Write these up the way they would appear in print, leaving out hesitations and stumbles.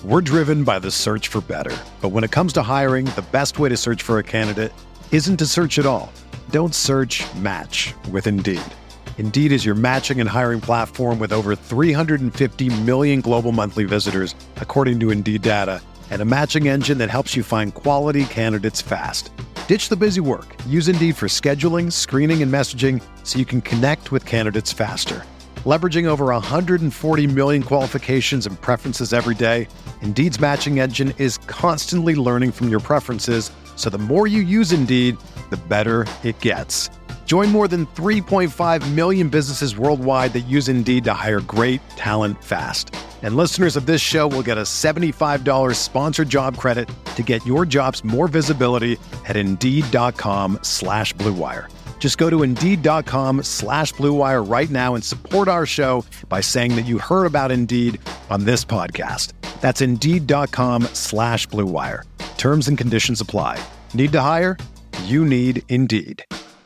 We're driven by the search for better. But when it comes to hiring, the best way to search for a candidate isn't to search at all. Don't search, match with Indeed. Indeed is your matching and hiring platform with over 350 million global monthly visitors, according to Indeed data, and a matching engine that helps you find quality candidates fast. Ditch the busy work. Use Indeed for scheduling, screening, and messaging so you can connect with candidates faster. Leveraging over 140 million qualifications and preferences every day, Indeed's matching engine is constantly learning from your preferences, so the more you use Indeed, the better it gets. Join more than 3.5 million businesses worldwide that use Indeed to hire great talent fast. And listeners of this show will get a $75 sponsored job credit to get your jobs more visibility at Indeed.com/Blue Wire. Just go to Indeed.com/Blue Wire right now and support our show by saying that you heard about Indeed on this podcast. That's Indeed.com/Blue Wire. Terms and conditions apply. Need to hire? You need Indeed.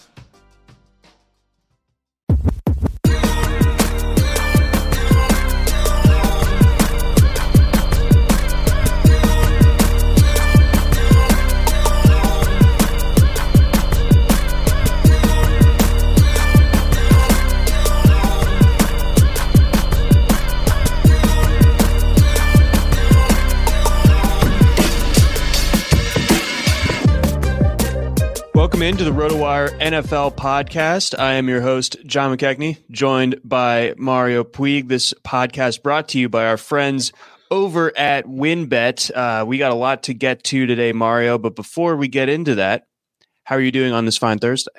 Welcome into the RotoWire NFL podcast. I am your host, John McKechnie, joined by Mario Puig. This podcast brought to you by our friends over at WynnBET. We got a lot to get to today, Mario, but before we get into that, how are you doing on this fine Thursday?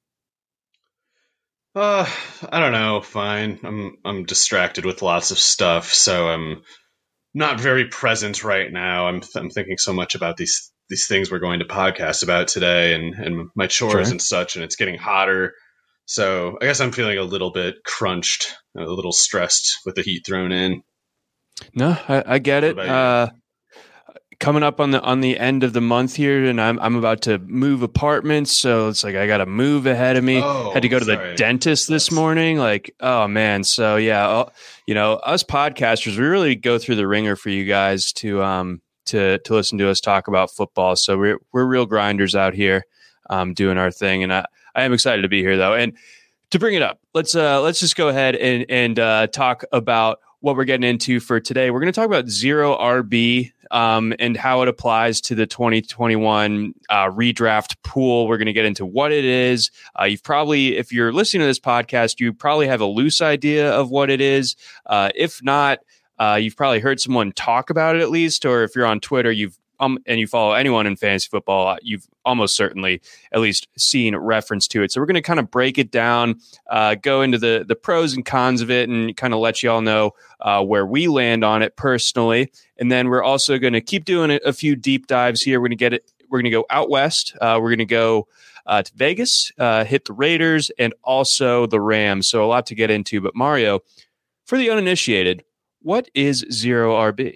I don't know. Fine. I'm distracted with lots of stuff, so I'm not very present right now. I'm thinking so much about these things we're going to podcast about today and my chores and such, and it's getting hotter. So I guess I'm feeling a little bit crunched, a little stressed with the heat thrown in. No, I get it. Coming up on the end of the month here, and I'm about to move apartments, so it's like I got to move ahead of me. Had to go to the dentist this morning. Like, oh man. So yeah, us podcasters, we really go through the ringer for you guys to listen to us talk about football. So we're real grinders out here, doing our thing. And I am excited to be here though. And to bring it up, let's just go ahead and talk about what we're getting into for today. We're going to talk about zero RB, and how it applies to the 2021 redraft pool. We're going to get into what it is. You've probably, if you're listening to this podcast, you probably have a loose idea of what it is. If not, you've probably heard someone talk about it at least, or if you're on Twitter, and you follow anyone in fantasy football, you've almost certainly at least seen reference to it. So we're going to kind of break it down, go into the pros and cons of it, and kind of let you all know where we land on it personally. And then we're also going to keep doing a few deep dives here. We're going to go out west. We're going to go to Vegas, hit the Raiders, and also the Rams. So a lot to get into. But Mario, for the uninitiated, what is zero RB?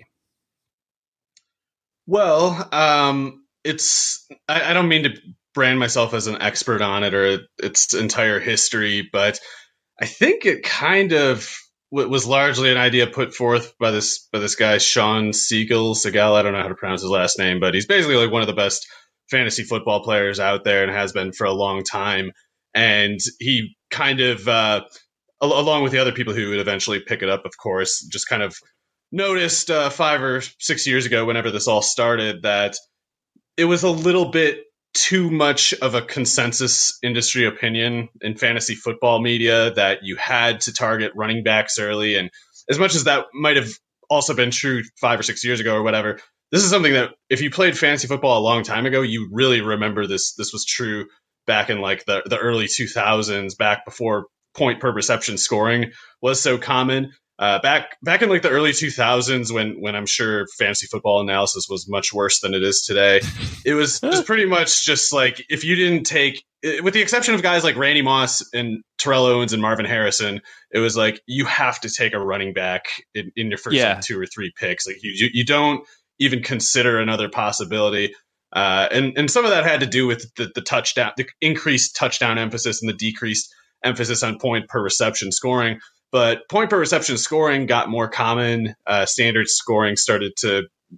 Well, I don't mean to brand myself as an expert on it or its entire history, but I think it kind of was largely an idea put forth by this guy, Sean Segal. I don't know how to pronounce his last name, but he's basically like one of the best fantasy football players out there and has been for a long time. And he kind of, along with the other people who would eventually pick it up, of course, just kind of noticed 5 or 6 years ago, whenever this all started, that it was a little bit too much of a consensus industry opinion in fantasy football media that you had to target running backs early. And as much as that might have also been true 5 or 6 years ago or whatever, this is something that if you played fantasy football a long time ago, you really remember this. This was true back in like the early 2000s, back before point per reception scoring was so common. Back in like the early 2000s, when I'm sure fantasy football analysis was much worse than it is today, it was pretty much just like, if you didn't take, with the exception of guys like Randy Moss and Terrell Owens and Marvin Harrison, it was like, you have to take a running back in your first like 2 or 3 picks. Like you don't even consider another possibility. And some of that had to do with the touchdown, the increased touchdown emphasis and the decreased emphasis on point per reception scoring. But point per reception scoring got more common. Standard scoring started to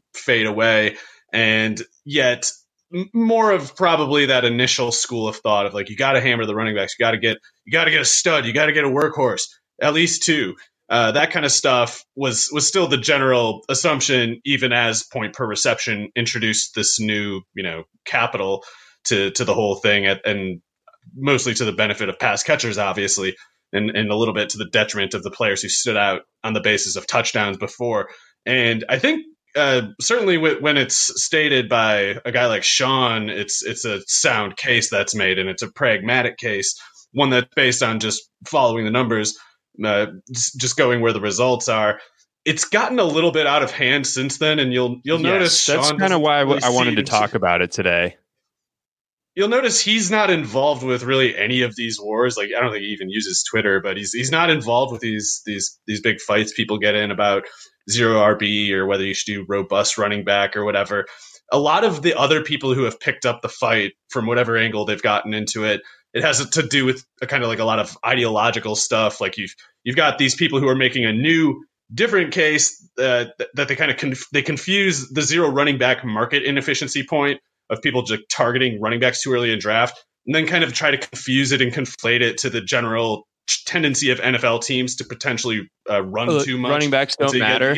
fade away. And yet more of probably that initial school of thought of like, you got to hammer the running backs. You got to get a stud. You got to get a workhorse, at least two. That kind of stuff was still the general assumption, even as point per reception introduced this new, capital to the whole thing, and mostly to the benefit of pass catchers, obviously, and a little bit to the detriment of the players who stood out on the basis of touchdowns before. And I think certainly when it's stated by a guy like Sean, it's a sound case that's made, and it's a pragmatic case, one that's based on just following the numbers. Just going where the results are. It's gotten a little bit out of hand since then, and you'll notice that's kind of why I wanted to talk about it today. You'll notice he's not involved with really any of these wars. Like, I don't think he even uses Twitter, but he's not involved with these big fights people get in about zero RB or whether you should do robust running back or whatever. A lot of the other people who have picked up the fight from whatever angle they've gotten into it, it has to do with a kind of like a lot of ideological stuff. Like you've got these people who are making a new, different case that they kind of they confuse the zero running back market inefficiency point of people just targeting running backs too early in draft, and then kind of try to confuse it and conflate it to the general tendency of NFL teams to potentially run too much. Running backs don't matter.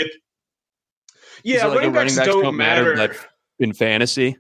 Running backs don't matter in fantasy.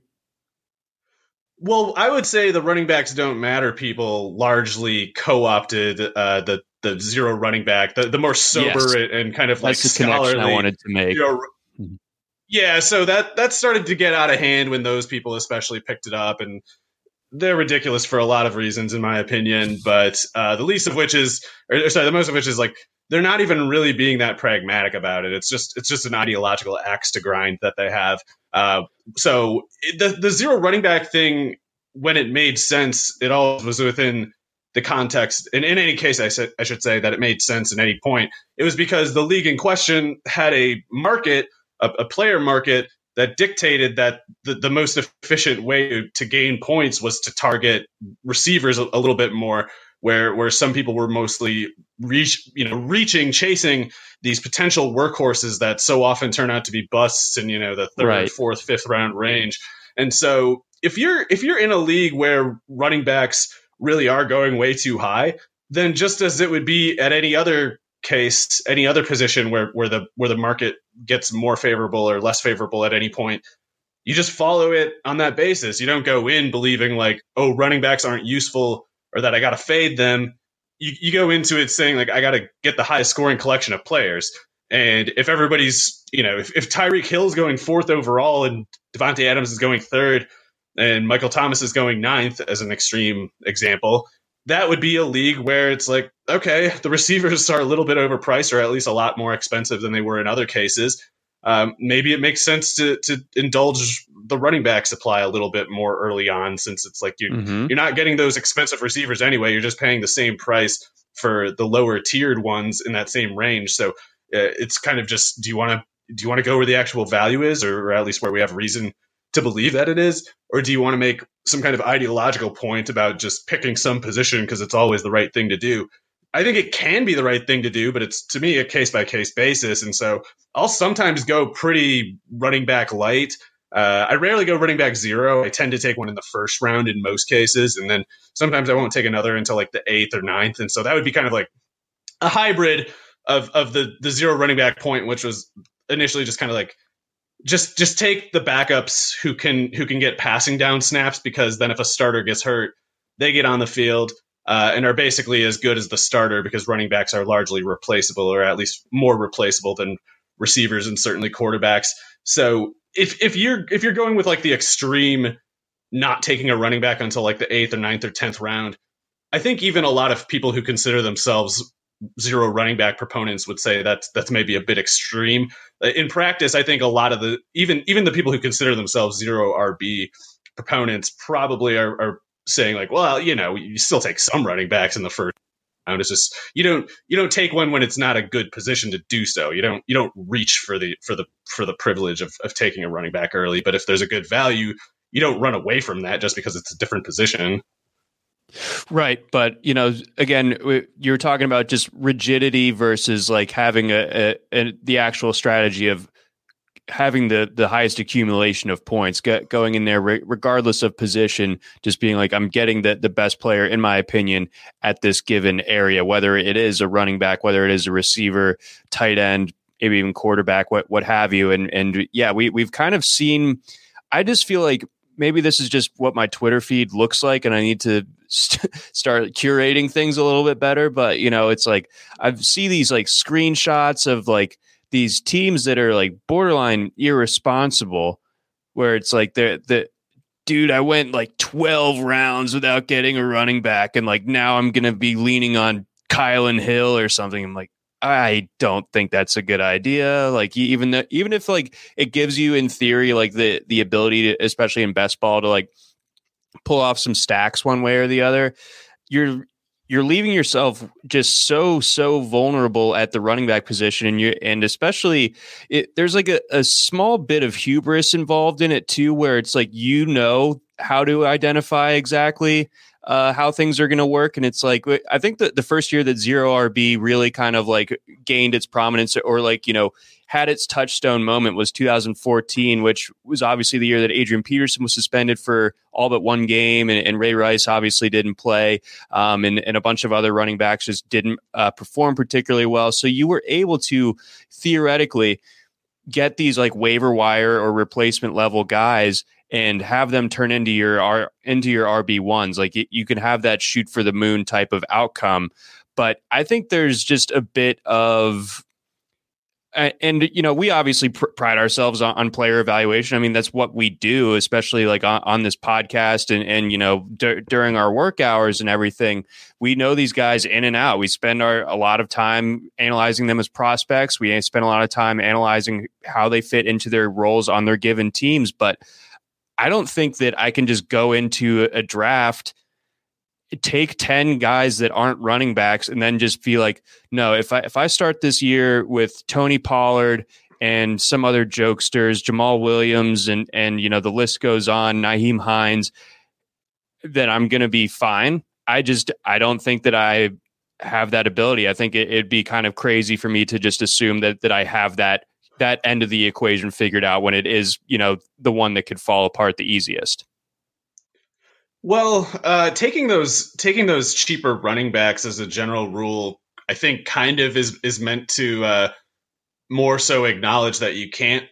Well, I would say the running backs don't matter people largely co-opted the zero running back, the more sober and kind of like that's the connection I wanted to make. Yeah, so that started to get out of hand when those people especially picked it up, and they're ridiculous for a lot of reasons, in my opinion. But the most of which is like they're not even really being that pragmatic about it. It's just an ideological axe to grind that they have. So the zero running back thing, when it made sense, it always was within the context. And in any case, I should say that it made sense at any point. It was because the league in question had a market, a player market, that dictated that the most efficient way to gain points was to target receivers a little bit more, where some people were mostly chasing these potential workhorses that so often turn out to be busts in the third, fourth, fifth round range. And so if you're in a league where running backs really are going way too high, then just as it would be at any other case, any other position where the market gets more favorable or less favorable at any point, you just follow it on that basis. You don't go in believing like, oh, running backs aren't useful or that I got to fade them. You go into it saying like, I got to get the highest scoring collection of players. And if everybody's, if Tyreek Hill's going fourth overall and Devontae Adams is going third and Michael Thomas is going ninth, as an extreme example, that would be a league where it's like, okay, the receivers are a little bit overpriced or at least a lot more expensive than they were in other cases. Maybe it makes sense to indulge the running back supply a little bit more early on, since it's like you're not getting those expensive receivers anyway. You're just paying the same price for the lower tiered ones in that same range. So it's kind of just, do you want to go where the actual value is, or at least where we have reason to believe that it is? Or do you want to make some kind of ideological point about just picking some position because it's always the right thing to do? I think it can be the right thing to do, but it's, to me, a case-by-case basis. And so I'll sometimes go pretty running back light. I rarely go running back zero. I tend to take one in the first round in most cases. And then sometimes I won't take another until like the 8th or 9th. And so that would be kind of like a hybrid of the zero running back point, which was initially just kind of like, just take the backups who can get passing down snaps, because then if a starter gets hurt, they get on the field and are basically as good as the starter, because running backs are largely replaceable, or at least more replaceable than receivers and certainly quarterbacks. So if you're going with like the extreme, not taking a running back until like the 8th or 9th or 10th round, I think even a lot of people who consider themselves zero running back proponents would say that's maybe a bit extreme. In practice, I think a lot of even the people who consider themselves zero RB proponents probably are saying like, well, you still take some running backs in the first round. It's just you don't take one when it's not a good position to do so. You don't reach for the privilege of taking a running back early. But if there's a good value, you don't run away from that just because it's a different position. Right. But, again, you're talking about just rigidity versus like having the actual strategy of having the highest accumulation of points, going in there regardless of position, just being like, I'm getting the best player, in my opinion, at this given area, whether it is a running back, whether it is a receiver, tight end, maybe even quarterback, what have you. And yeah, we've kind of seen, I just feel like maybe this is just what my Twitter feed looks like, and I need to start curating things a little bit better. But, it's like, I see these like screenshots of like these teams that are like borderline irresponsible, where it's like dude, I went like 12 rounds without getting a running back, and like now I'm going to be leaning on Kylan Hill or something. I'm like, I don't think that's a good idea. Like even if like it gives you in theory like the ability to, especially in best ball, to like pull off some stacks one way or the other, you're leaving yourself just so vulnerable at the running back position, and especially there's like a small bit of hubris involved in it too, where it's like how to identify exactly how things are going to work. And it's like, I think that the first year that Zero RB really kind of like gained its prominence, or like, had its touchstone moment, was 2014, which was obviously the year that Adrian Peterson was suspended for all but one game, and Ray Rice obviously didn't play, and a bunch of other running backs just didn't perform particularly well. So you were able to theoretically get these like waiver wire or replacement level guys and have them turn into your RB1s. Like you can have that shoot for the moon type of outcome. But I think there's just a bit of, and we obviously pride ourselves on player evaluation. I mean, that's what we do, especially like on this podcast and during our work hours and everything. We know these guys in and out. We spend a lot of time analyzing them as prospects. We spend a lot of time analyzing how they fit into their roles on their given teams. But I don't think that I can just go into a draft, take 10 guys that aren't running backs, and then just feel like, no, if I start this year with Tony Pollard and some other jokesters, Jamal Williams, and the list goes on, Nyheim Hines, then I'm going to be fine. I don't think that I have that ability. I think it'd be kind of crazy for me to just assume that I have that end of the equation figured out when it is, the one that could fall apart the easiest. Well, taking those cheaper running backs as a general rule, I think kind of is meant to more so acknowledge that you can't,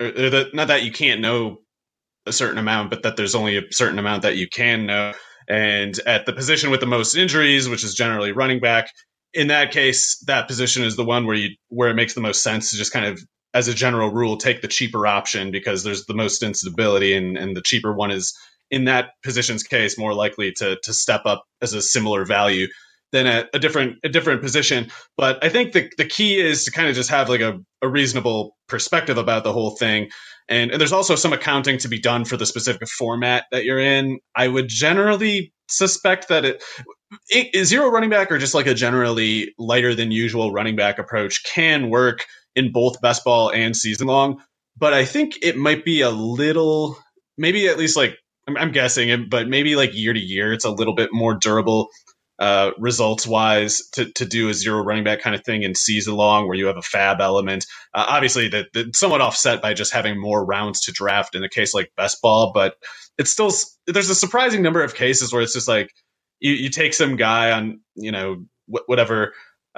not that you can't know a certain amount, but that there's only a certain amount that you can know. And at the position with the most injuries, which is generally running back, in that case, that position is the one where it makes the most sense to just kind of, as a general rule, take the cheaper option, because there's the most instability, and the cheaper one is, in that position's case, more likely to step up as a similar value than at a different position. But I think the key is to kind of just have like a reasonable perspective about the whole thing. And there's also some accounting to be done for the specific format that you're in. I would generally suspect that zero running back, or just like a generally lighter than usual running back approach, can work in both best ball and season long. But I think it might be a little, maybe at least like, I'm guessing it, but maybe like year to year, it's a little bit more durable results wise to do a zero running back kind of thing in season long, where you have a fab element. Obviously, that somewhat offset by just having more rounds to draft in a case like best ball, but it's still, there's a surprising number of cases where it's just like you take some guy on, whatever.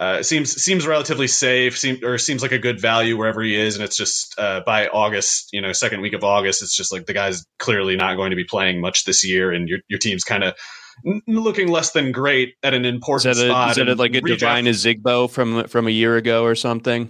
Seems relatively safe, seems like a good value wherever he is, and it's just by August, second week of August, it's just like the guy's clearly not going to be playing much this year, and your team's kind of looking less than great at an important spot. Is that like a Divine Zigbo from a year ago or something?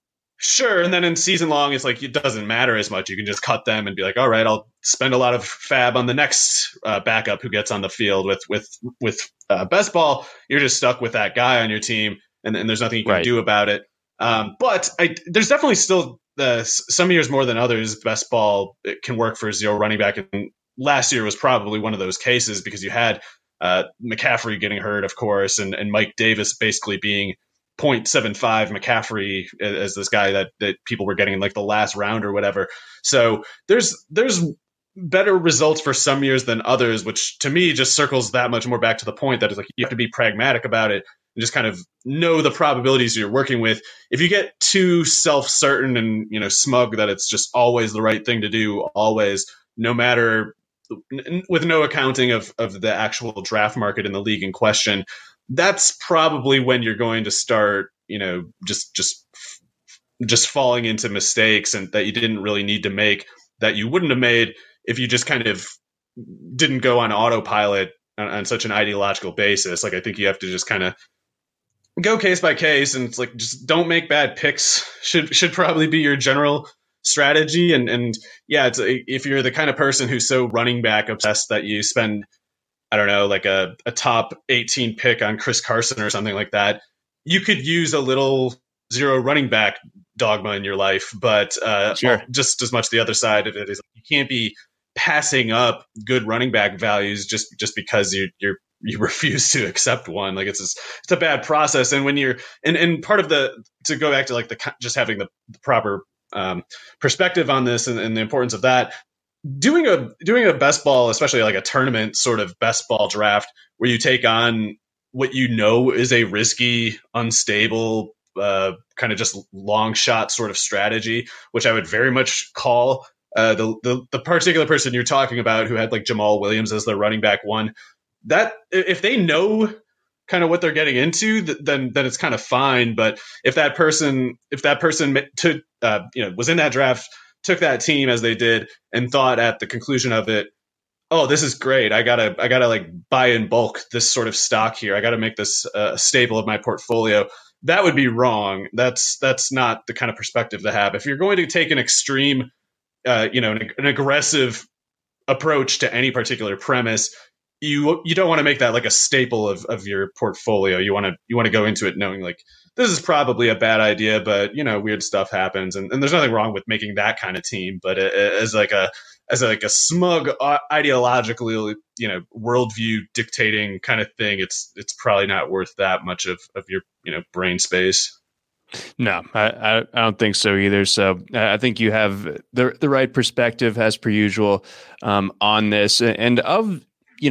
Sure, and then in season long, it's like it doesn't matter as much. You can just cut them and be like, all right, I'll spend a lot of fab on the next backup who gets on the field. With best ball, you're just stuck with that guy on your team. And there's nothing you can do about it. But there's definitely still some years more than others, best ball can work for zero running back. And last year was probably one of those cases, because you had McCaffrey getting hurt, of course, and Mike Davis basically being 0.75 McCaffrey as this guy that people were getting in like the last round or whatever. So there's better results for some years than others, which to me just circles that much more back to the point that it's like you have to be pragmatic about it. and just kind of know the probabilities you're working with. If you get too self-certain and, you know, smug that it's just always the right thing to do, always, no matter, with no accounting of the actual draft market in the league in question, that's probably when you're going to start, you know, just falling into mistakes and that you didn't really need to make, that you wouldn't have made if you just kind of didn't go on autopilot on such an ideological basis. Like, I think you have to just kind of go case by case, and it's like, just don't make bad picks should probably be your general strategy. And yeah, if you're the kind of person who's so running back obsessed that you spend, I don't know, like a top 18 pick on Chris Carson or something like that, you could use a little zero running back dogma in your life. But sure, just as much the other side of it is, you can't be passing up good running back values just because you refuse to accept one. Like, it's a bad process. And when you're and part of to go back to like just having the proper perspective on this and the importance of that, doing a best ball, especially like a tournament sort of best ball draft, where you take on what you know is a risky, unstable, kind of just long shot sort of strategy, which I would very much call the particular person you're talking about who had like Jamal Williams as their running back one, that if they know kind of what they're getting into, then it's kind of fine. But if that person took, was in that draft, took that team as they did, and thought at the conclusion of it, oh, this is great, I gotta like buy in bulk this sort of stock here, I gotta make this a staple of my portfolio, that would be wrong. That's not the kind of perspective to have. If you're going to take an extreme, an aggressive approach to any particular premise, you don't want to make that like a staple of your portfolio. You want to go into it knowing like, this is probably a bad idea, but weird stuff happens, and there's nothing wrong with making that kind of team. But as a smug, ideologically, worldview dictating kind of thing, it's probably not worth that much of your brain space. No, I don't think so either. So I think you have the right perspective as per usual on this, and of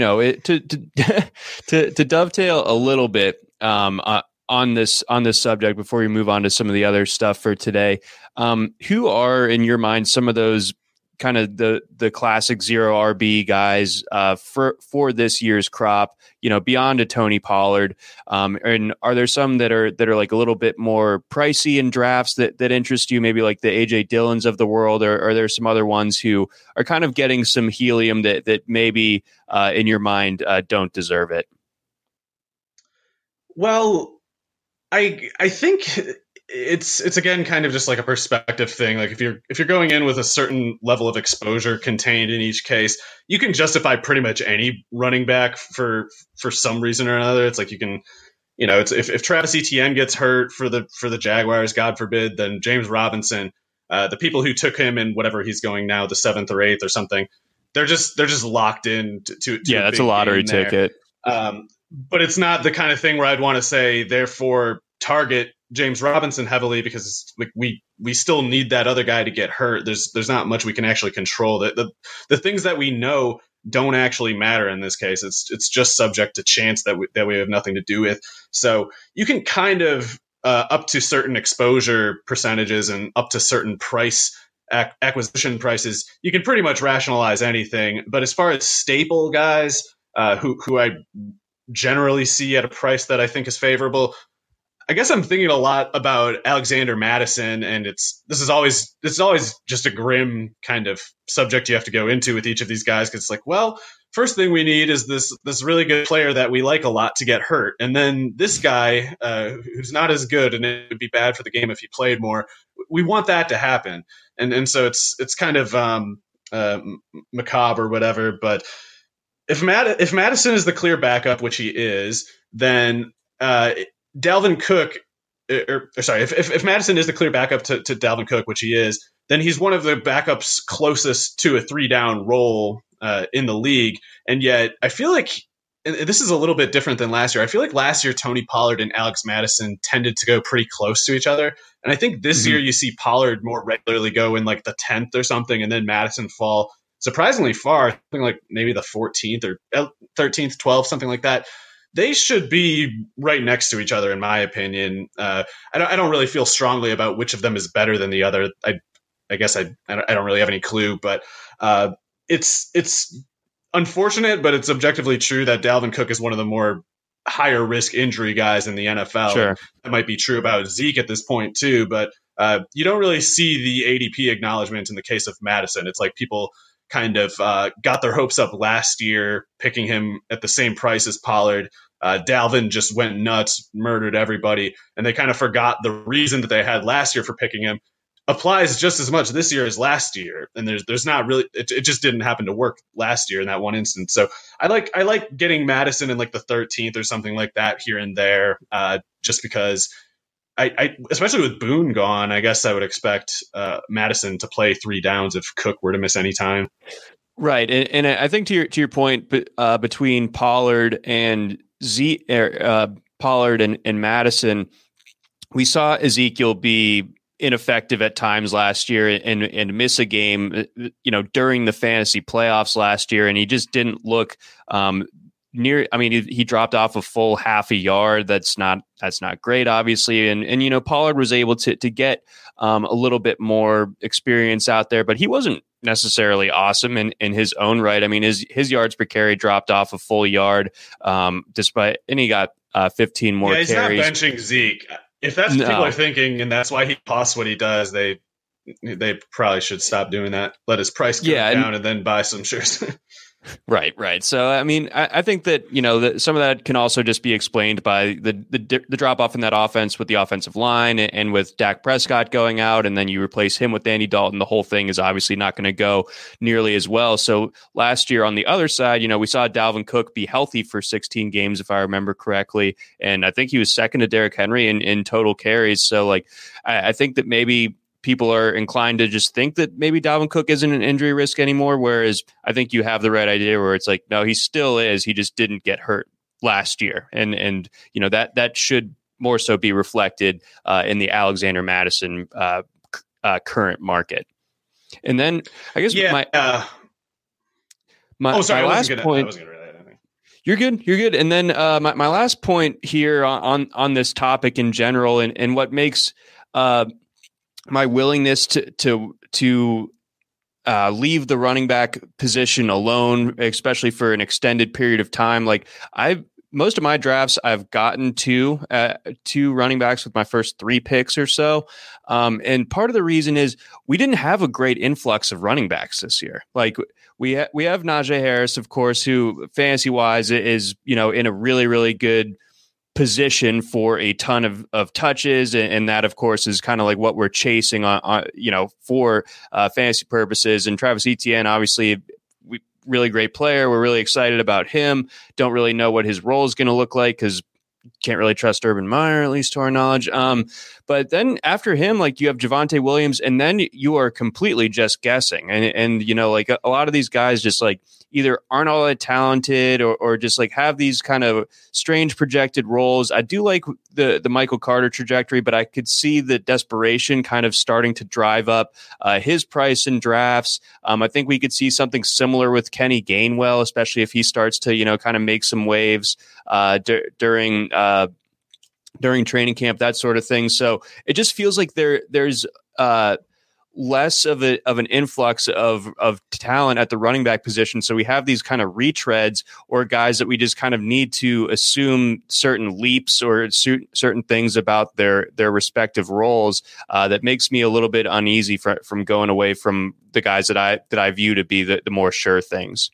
to dovetail a little bit on this subject before we move on to some of the other stuff for today. Who are in your mind some of those kind of the classic zero RB guys for this year's crop, beyond a Tony Pollard? And are there some that are like a little bit more pricey in drafts that interest you, maybe like the AJ Dillons of the world, or are there some other ones who are kind of getting some helium that maybe in your mind don't deserve it? Well, I think it's again kind of just like a perspective thing. Like, if you're going in with a certain level of exposure contained in each case, you can justify pretty much any running back for some reason or another. It's like, you can, it's if Travis Etienne gets hurt for the Jaguars, God forbid, then James Robinson, the people who took him in whatever he's going now, the 7th or 8th or something, they're just locked in to yeah, that's a lottery ticket. But it's not the kind of thing where I'd want to say, therefore, target James Robinson heavily, because it's like we still need that other guy to get hurt. There's not much we can actually control. The things that we know don't actually matter in this case. It's just subject to chance that we have nothing to do with. So you can kind of up to certain exposure percentages and up to certain price acquisition prices, you can pretty much rationalize anything. But as far as staple guys who I generally see at a price that I think is favorable, I guess I'm thinking a lot about Alexander Mattison, and this is always just a grim kind of subject you have to go into with each of these guys, because it's like, well, first thing we need is this really good player that we like a lot to get hurt, and then this guy who's not as good, and it would be bad for the game if he played more. We want that to happen, and so it's kind of macabre or whatever. But if Mattison is the clear backup, which he is, then Dalvin Cook, if Mattison is the clear backup to Dalvin Cook, which he is, then he's one of the backups closest to a 3-down role in the league. And yet I feel like, and this is a little bit different than last year, I feel like last year Tony Pollard and Alex Mattison tended to go pretty close to each other. And I think this year you see Pollard more regularly go in like the 10th or something, and then Mattison fall surprisingly far, something like maybe the 14th or 13th, 12th, something like that. they should be right next to each other, in my opinion. I don't really feel strongly about which of them is better than the other. I guess I don't really have any clue, but it's unfortunate, but it's objectively true that Dalvin Cook is one of the more higher risk injury guys in the NFL. Sure. That might be true about Zeke at this point too, but you don't really see the ADP acknowledgement in the case of Madison. It's like people kind of got their hopes up last year, picking him at the same price as Pollard. Dalvin just went nuts, murdered everybody, and they kind of forgot the reason that they had last year for picking him applies just as much this year as last year. And there's not really, it just didn't happen to work last year in that one instance. So I like getting Madison in like the 13th or something like that here and there, just because I especially with Boone gone, I guess I would expect Madison to play 3 downs if Cook were to miss any time. Right. And I think to your point, between Pollard and Pollard and Madison, we saw Ezekiel be ineffective at times last year and miss a game, during the fantasy playoffs last year. And he just didn't look near. I mean, he dropped off a full half a yard. That's not great, obviously. And Pollard was able to get a little bit more experience out there, but he wasn't necessarily awesome in his own right. I mean, his yards per carry dropped off a full yard, and he got 15 more carries. Yeah, he's not benching Zeke. If that's what people are thinking, and that's why he costs what he does, they probably should stop doing that. Let his price go down and then buy some shares. Right. So, I mean, I think that, some of that can also just be explained by the drop off in that offense with the offensive line and with Dak Prescott going out, and then you replace him with Andy Dalton. The whole thing is obviously not going to go nearly as well. So last year on the other side, we saw Dalvin Cook be healthy for 16 games, if I remember correctly. And I think he was second to Derrick Henry in total carries. So I think that maybe people are inclined to just think that maybe Dalvin Cook isn't an injury risk anymore, whereas I think you have the right idea where it's like, no, he still is. He just didn't get hurt last year. And that should more so be reflected in the Alexander Madison current market. And then I guess my last point. You're good. And then my last point here on this topic in general, and what makes my willingness to leave the running back position alone, especially for an extended period of time. Most of my drafts, I've gotten two running backs with my first 3 picks or so. And part of the reason is we didn't have a great influx of running backs this year. We have Najee Harris, of course, who fantasy wise is, in a really, really good position for a ton of touches. And that, of course, is kind of like what we're chasing on for fantasy purposes. And Travis Etienne, obviously, really great player. We're really excited about him. Don't really know what his role is going to look like because can't really trust Urban Meyer, at least to our knowledge. But then after him, you have Javonte Williams, and then you are completely just guessing. And a lot of these guys just either aren't all that talented or just have these kind of strange projected roles. I do like the Michael Carter trajectory, but I could see the desperation kind of starting to drive up his price in drafts. I think we could see something similar with Kenny Gainwell, especially if he starts to, kind of make some waves during training camp, that sort of thing. So it just feels like there's less of an influx of talent at the running back position. So we have these kind of retreads or guys that we just kind of need to assume certain leaps or certain things about their respective roles. That makes me a little bit uneasy from going away from the guys that I view to be the more sure things.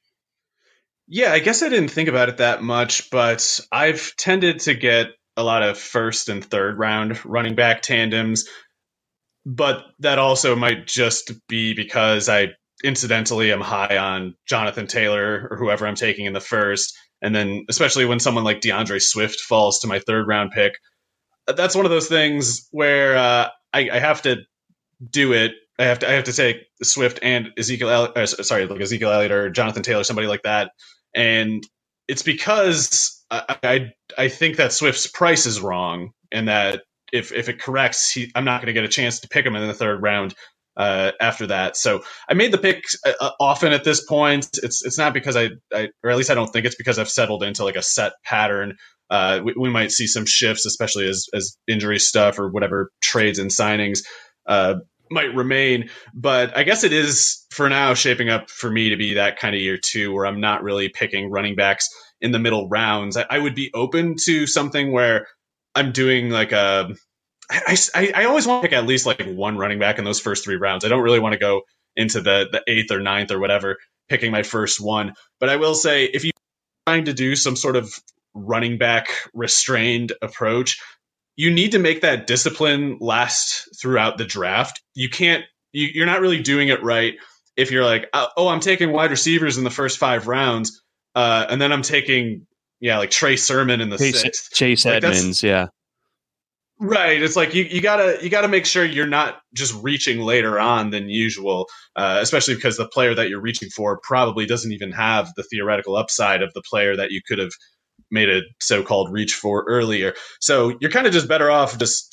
Yeah, I guess I didn't think about it that much, but I've tended to get a lot of first and third round running back tandems. But that also might just be because I incidentally am high on Jonathan Taylor or whoever I'm taking in the first. And then especially when someone like DeAndre Swift falls to my 3rd round pick, that's one of those things where I have to do it. I have to take Swift and Ezekiel Elliott or Jonathan Taylor, somebody like that. And it's because I think that Swift's price is wrong, and that if it corrects, I'm not going to get a chance to pick him in the 3rd round. after that. So I made the pick often at this point. It's not because I or at least I don't think it's because I've settled into like a set pattern. We might see some shifts, especially as injury stuff or whatever trades and signings might remain. But I guess it is for now shaping up for me to be that kind of year too, where I'm not really picking running backs in the middle rounds. I would be open to something where I'm doing like I always want to pick at least like one running back in those first 3 rounds. I don't really want to go into the 8th or 9th or whatever, picking my first one. But I will say, if you're trying to do some sort of running back restrained approach, you need to make that discipline last throughout the draft. You're not really doing it right if you're like, oh, I'm taking wide receivers in the first 5 rounds, and then I'm taking like Trey Sermon in the 6th. Chase Edmonds, yeah. Right. It's like you gotta make sure you're not just reaching later on than usual, especially because the player that you're reaching for probably doesn't even have the theoretical upside of the player that you could have made a so-called reach for earlier. So you're kind of just better off just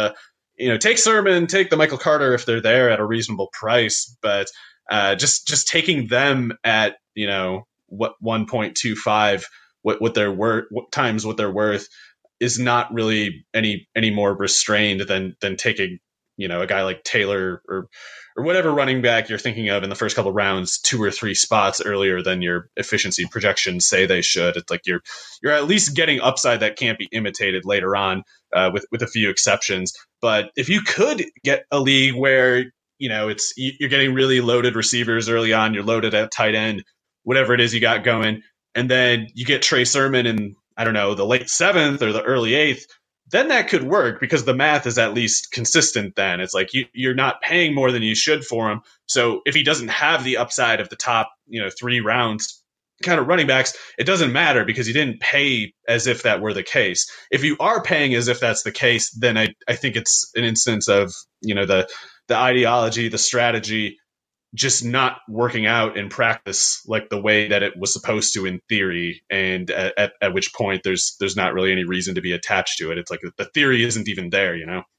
take Sermon, take the Michael Carter if they're there at a reasonable price, but just taking them at what 1.25 what they're worth times what they're worth is not really any more restrained than taking a guy like Taylor or whatever running back you're thinking of in the first couple of rounds 2 or 3 spots earlier than your efficiency projections say they should. It's like you're at least getting upside that can't be imitated later on, with a few exceptions. But if you could get a league where you're getting really loaded receivers early on, you're loaded at tight end, whatever it is you got going, and then you get Trey Sermon in, I don't know, the late 7th or the early 8th, then that could work because the math is at least consistent then. It's like you're not paying more than you should for him. So if he doesn't have the upside of the top 3 rounds kind of running backs, it doesn't matter because you didn't pay as if that were the case. If you are paying as if that's the case, then I think it's an instance of the ideology, the strategy just not working out in practice like the way that it was supposed to in theory, and at which point there's not really any reason to be attached to it. It's like the theory isn't even there,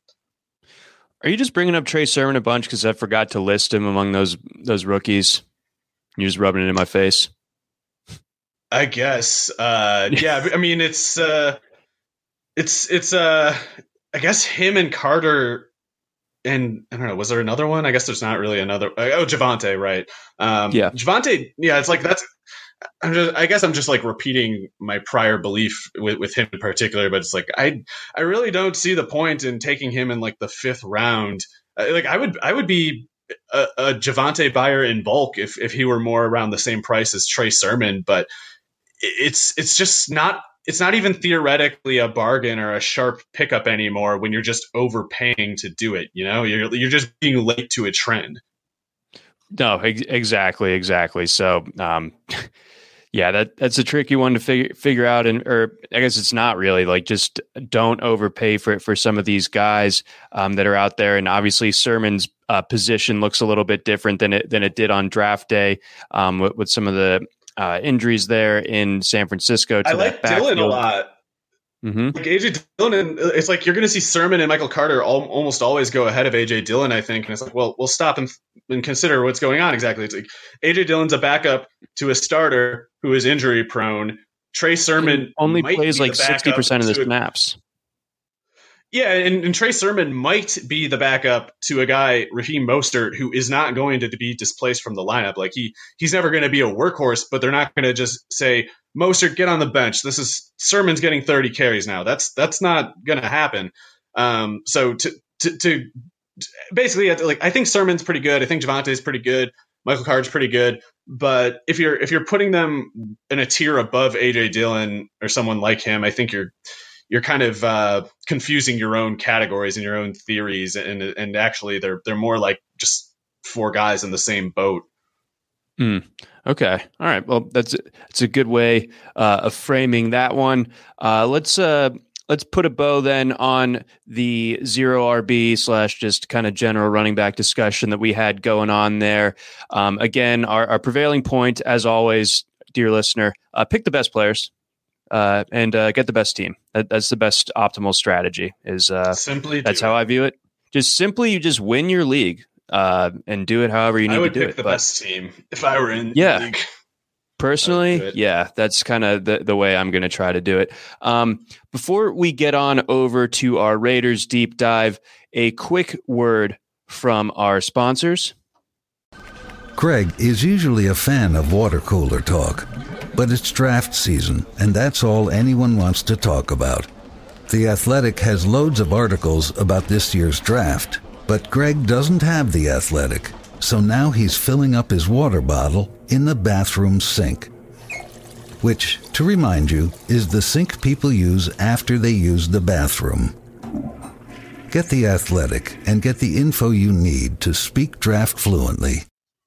Are you just bringing up Trey Sermon a bunch because I forgot to list him among those rookies? You're just rubbing it in my face. I guess. Yeah, I mean it's I guess him and Carter. And I don't know, was there another one? I guess there's not really another. Oh, Javonte, right? Yeah, Javonte. Yeah, it's like that's. I guess I'm just like repeating my prior belief with him in particular, but it's like I really don't see the point in taking him in like the 5th round. Like I would be a Javonte buyer in bulk if he were more around the same price as Trey Sermon, but it's just not. It's not even theoretically a bargain or a sharp pickup anymore when you're just overpaying to do it. You're just being late to a trend. No, exactly. So, yeah, that's a tricky one to figure out. Or I guess it's not really, like, just don't overpay for some of these guys that are out there. And obviously Sermon's position looks a little bit different than it did on draft day, with some of the injuries there in San Francisco. I like Dillon a lot. Mm-hmm. Like AJ Dillon, it's like you're going to see Sermon and Michael Carter almost always go ahead of AJ Dillon, I think. And it's like, well, we'll stop and consider what's going on exactly. It's like AJ Dillon's a backup to a starter who is injury prone. Trey Sermon only plays like 60% of the snaps. Yeah, and Trey Sermon might be the backup to a guy, Raheem Mostert, who is not going to be displaced from the lineup. Like he's never going to be a workhorse, but they're not going to just say, Mostert, get on the bench. Sermon's getting 30 carries now. That's not going to happen. So to basically, like, I think Sermon's pretty good. I think Javonte's pretty good. Michael Carter's pretty good. But if you're putting them in a tier above AJ Dillon or someone like him, I think you're kind of confusing your own categories and your own theories, and actually they're more like just 4 guys in the same boat. Okay. All right. Well, that's a good way of framing that one. Let's put a bow then on the 0 RB / just kind of general running back discussion that we had going on there. Again, our prevailing point, as always, dear listener, pick the best players. And get the best team. That's the best optimal strategy. Is simply that's how I view it. You just win your league. and do it however you need to do it. I would pick the best team if I were in the league. Personally, yeah, that's kind of the way I'm going to try to do it. Before we get on over to our Raiders deep dive, a quick word from our sponsors. Greg is usually a fan of water cooler talk, but it's draft season, and that's all anyone wants to talk about. The Athletic has loads of articles about this year's draft, but Greg doesn't have The Athletic, so now he's filling up his water bottle in the bathroom sink, which, to remind you, is the sink people use after they use the bathroom. Get The Athletic and get the info you need to speak draft fluently.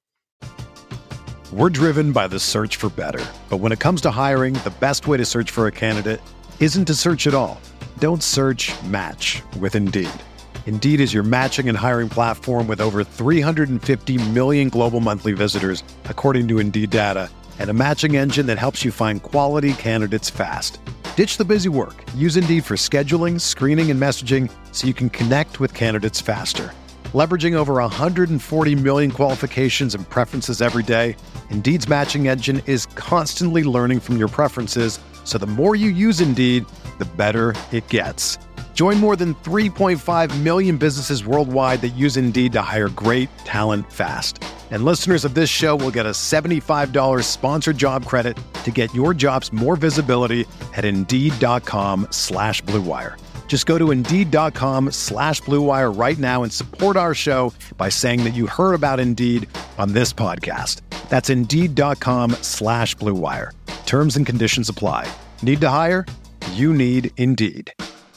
We're driven by the search for better. But when it comes to hiring, the best way to search for a candidate isn't to search at all. Don't search, match with Indeed. Indeed is your matching and hiring platform with over 350 million global monthly visitors, according to Indeed data, and a matching engine that helps you find quality candidates fast. Ditch the busy work. Use Indeed for scheduling, screening, and messaging so you can connect with candidates faster. Leveraging over 140 million qualifications and preferences every day, Indeed's matching engine is constantly learning from your preferences, so the more you use Indeed, the better it gets. Join more than 3.5 million businesses worldwide that use Indeed to hire great talent fast. And listeners of this show will get a $75 sponsored job credit to get your jobs more visibility at Indeed.com/Blue Wire. Just go to Indeed.com/Blue Wire right now and support our show by saying that you heard about Indeed on this podcast. That's Indeed.com/Blue Wire. Terms and conditions apply. Need to hire? You need Indeed.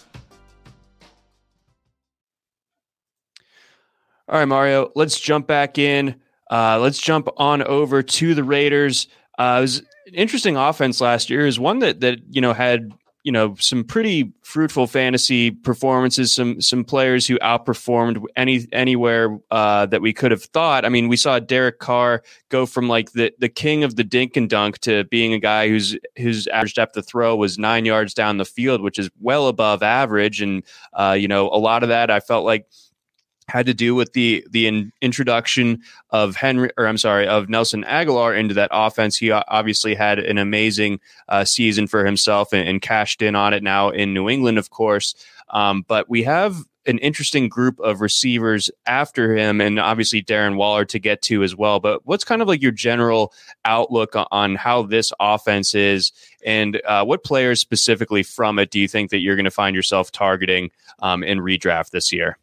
All right, Mario, let's jump back in. Let's jump on over to the Raiders. It was an interesting offense last year. It was one that had some pretty fruitful fantasy performances, some players who outperformed anywhere that we could have thought. I mean, we saw Derek Carr go from like the king of the dink and dunk to being a guy whose average depth of throw was 9 yards down the field, which is well above average. And, a lot of that I felt like had to do with the introduction of Nelson Aguilar into that offense. He obviously had an amazing season for himself and cashed in on it now in New England, of course. But we have an interesting group of receivers after him, and obviously Darren Waller to get to as well. But what's kind of like your general outlook on how this offense is, and what players specifically from it do you think that you're going to find yourself targeting in redraft this year?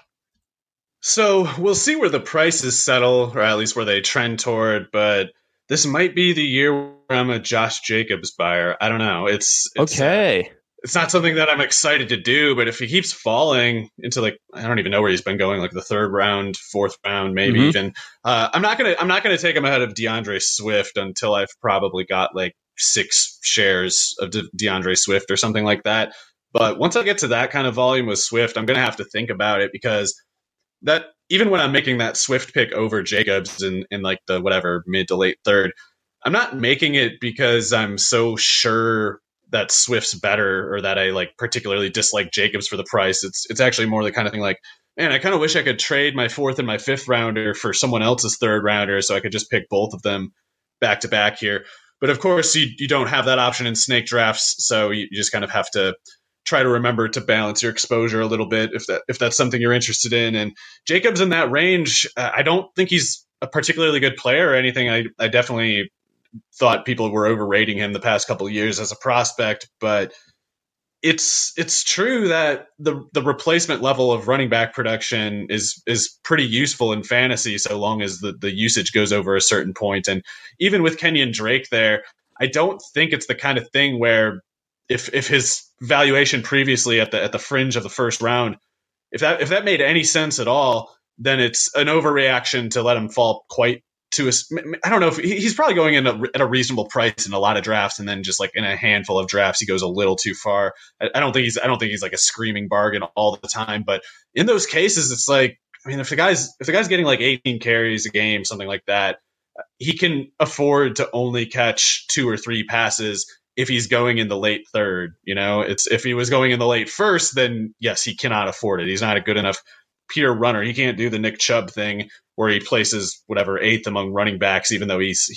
So we'll see where the prices settle, or at least where they trend toward, but this might be the year where I'm a Josh Jacobs buyer. I don't know. It's okay. It's not something that I'm excited to do, but if he keeps falling into I don't even know where he's been going, like the third round, fourth round, maybe even. I'm not gonna take him ahead of DeAndre Swift until I've probably got like 6 shares of DeAndre Swift or something like that. But once I get to that kind of volume with Swift, I'm gonna have to think about it, because that even when I'm making that Swift pick over Jacobs in like the whatever mid to late third, I'm not making it because I'm so sure that Swift's better or that I like particularly dislike Jacobs for the price. It's actually more the kind of thing like, man, I kind of wish I could trade my 4th and my 5th rounder for someone else's 3rd rounder so I could just pick both of them back to back here. But of course, you don't have that option in snake drafts, so you just kind of have to try to remember to balance your exposure a little bit if that's something you're interested in. And Jacobs in that range, I don't think he's a particularly good player or anything. I definitely thought people were overrating him the past couple of years as a prospect, but it's true that the replacement level of running back production is pretty useful in fantasy so long as the usage goes over a certain point. And even with Kenyon Drake there, I don't think it's the kind of thing where if his valuation previously at the fringe of the first round, if that made any sense at all, then it's an overreaction to let him fall quite to I don't know if he's probably going in at a reasonable price in a lot of drafts, and then just like in a handful of drafts he goes a little too far. I don't think he's like a screaming bargain all the time, but in those cases it's like, I mean, if the guy's getting like 18 carries a game, something like that, he can afford to only catch 2 or 3 passes if he's going in the late third. If he was going in the late first, then yes, he cannot afford it. He's not a good enough pure runner. He can't do the Nick Chubb thing where he places whatever 8th among running backs, even though he's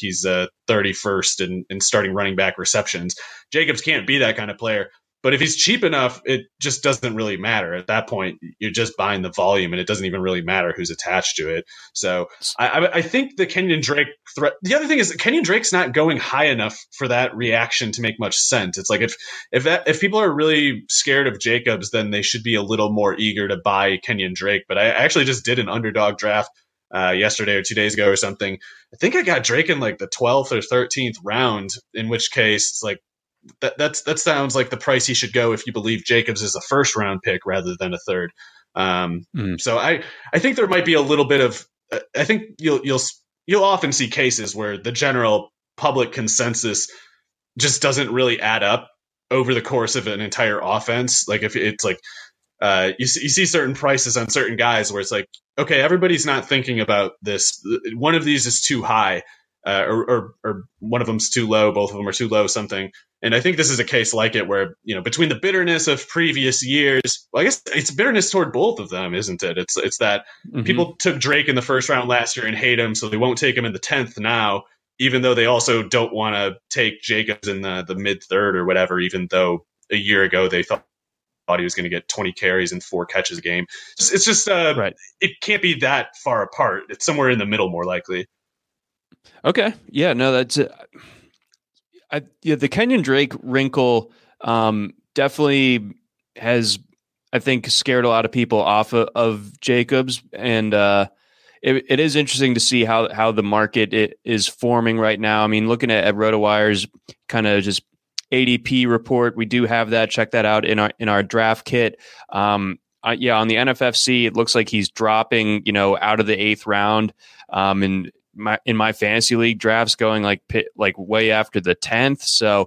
31st in starting running back receptions. Jacobs can't be that kind of player. But if he's cheap enough, it just doesn't really matter. At that point, you're just buying the volume, and it doesn't even really matter who's attached to it. So I think the Kenyon Drake threat. The other thing is that Kenyon Drake's not going high enough for that reaction to make much sense. It's like if people are really scared of Jacobs, then they should be a little more eager to buy Kenyon Drake. But I actually just did an underdog draft yesterday or 2 days ago or something. I think I got Drake in like the 12th or 13th round, in which case it's like, that sounds like the price he should go if you believe Jacobs is a first round pick rather than a third. So I think there might be a little bit of I think you'll often see cases where the general public consensus just doesn't really add up over the course of an entire offense. Like if it's like you see certain prices on certain guys where it's like, okay, everybody's not thinking about this. One of these is too high. Or one of them's too low, both of them are too low, something. And I think this is a case like it where, between the bitterness of previous years, well, I guess it's bitterness toward both of them, isn't it? It's that people took Drake in the first round last year and hate him, so they won't take him in the 10th now, even though they also don't want to take Jacobs in the mid third or whatever, even though a year ago they thought he was going to get 20 carries and 4 catches a game. It's just, right. It can't be that far apart. It's somewhere in the middle, more likely. Okay. Yeah, no, that's it. The Kenyon Drake wrinkle definitely has, I think, scared a lot of people off of Jacobs. And it is interesting to see how the market is forming right now. I mean, looking at RotoWire's kind of just ADP report, we do have that. Check that out in our draft kit. On the NFFC, it looks like he's dropping, out of the 8th round. And in my fantasy league drafts going like way after the 10th. So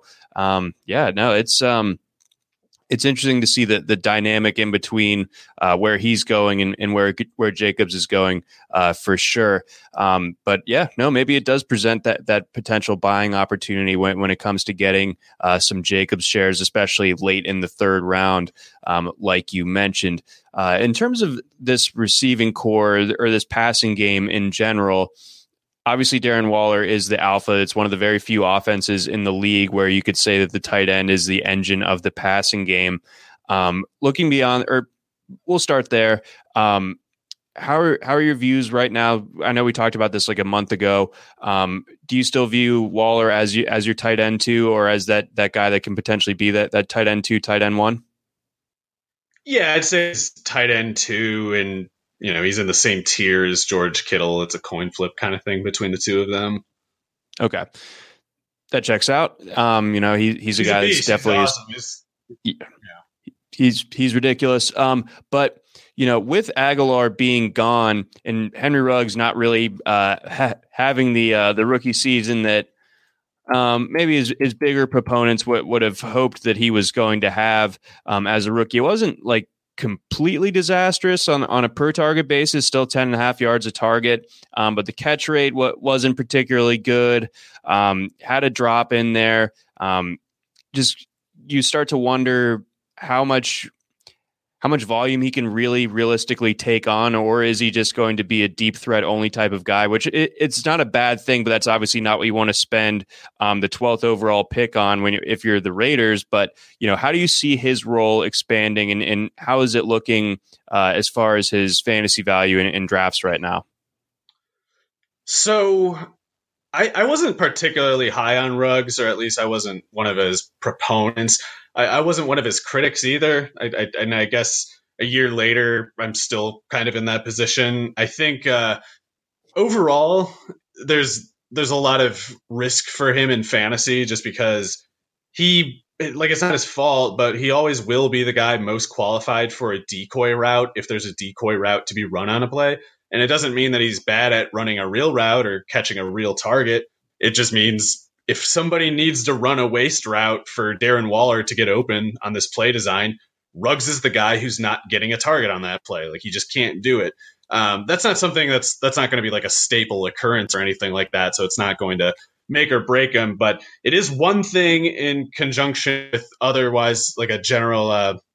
it's interesting to see the dynamic in between where he's going and where Jacobs is going for sure. But yeah, no, maybe it does present that potential buying opportunity when it comes to getting some Jacobs shares, especially late in the 3rd round, like you mentioned. In terms of this receiving core or this passing game in general, obviously, Darren Waller is the alpha. It's one of the very few offenses in the league where you could say that the tight end is the engine of the passing game. Looking beyond, or we'll start there. How are your views right now? I know we talked about this like a month ago. Do you still view Waller as your tight end 2, or as that guy that can potentially be that tight end 2, tight end 1? Yeah, I'd say it's tight end 2, and he's in the same tier as George Kittle. It's a coin flip kind of thing between the two of them. Okay. That checks out. He's a guy that's definitely he's ridiculous. But with Aguilar being gone and Henry Ruggs not really having the rookie season that maybe his bigger proponents would have hoped that he was going to have as a rookie. It wasn't like completely disastrous on a per target basis, still 10.5 yards a target. But the catch rate wasn't particularly good. Had a drop in there. Just you start to wonder how much volume he can really realistically take on, or is he just going to be a deep threat only type of guy, which it's not a bad thing, but that's obviously not what you want to spend the 12th overall pick on if you're the Raiders. But, how do you see his role expanding and how is it looking as far as his fantasy value in drafts right now? So I wasn't particularly high on Ruggs, or at least I wasn't one of his proponents. I wasn't one of his critics either. And I guess a year later, I'm still kind of in that position. I think overall, there's a lot of risk for him in fantasy just because it's not his fault, but he always will be the guy most qualified for a decoy route if there's a decoy route to be run on a play. And it doesn't mean that he's bad at running a real route or catching a real target. It just means if somebody needs to run a waste route for Darren Waller to get open on this play design, Ruggs is the guy who's not getting a target on that play. Like, he just can't do it. That's not something that's not going to be like a staple occurrence or anything like that. So it's not going to make or break him. But it is one thing in conjunction with otherwise like a general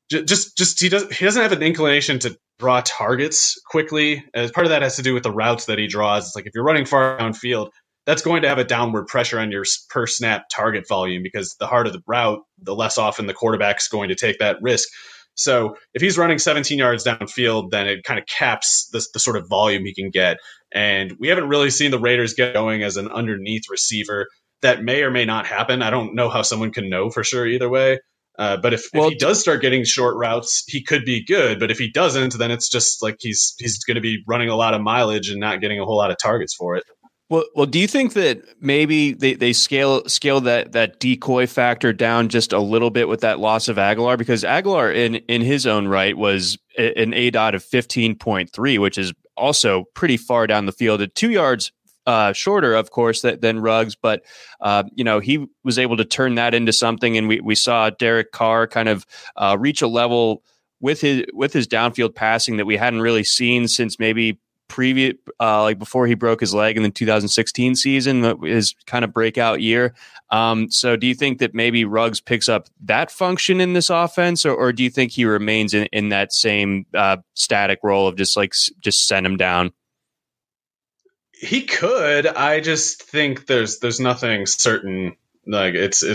Just he doesn't have an inclination to draw targets quickly. As part of that has to do with the routes that he draws. It's like if you're running far downfield, that's going to have a downward pressure on your per snap target volume, because the harder the route, the less often the quarterback's going to take that risk. So if he's running 17 yards downfield, then it kind of caps the sort of volume he can get. And we haven't really seen the Raiders get going as an underneath receiver. That may or may not happen. I don't know how someone can know for sure either way. But if he does start getting short routes, he could be good. But if he doesn't, then it's just like he's going to be running a lot of mileage and not getting a whole lot of targets for it. Well, do you think that maybe they scale that decoy factor down just a little bit with that loss of Aguilar? Because Aguilar in his own right was an ADOT of 15.3, which is also pretty far down the field at 2 yards shorter, of course, than Ruggs. But, he was able to turn that into something. And we saw Derek Carr kind of reach a level with his downfield passing that we hadn't really seen since maybe previous, before he broke his leg in the 2016 season, his kind of breakout year. So do you think that maybe Ruggs picks up that function in this offense, or do you think he remains in that same static role of just send him down? He could. I just think there's nothing certain. Like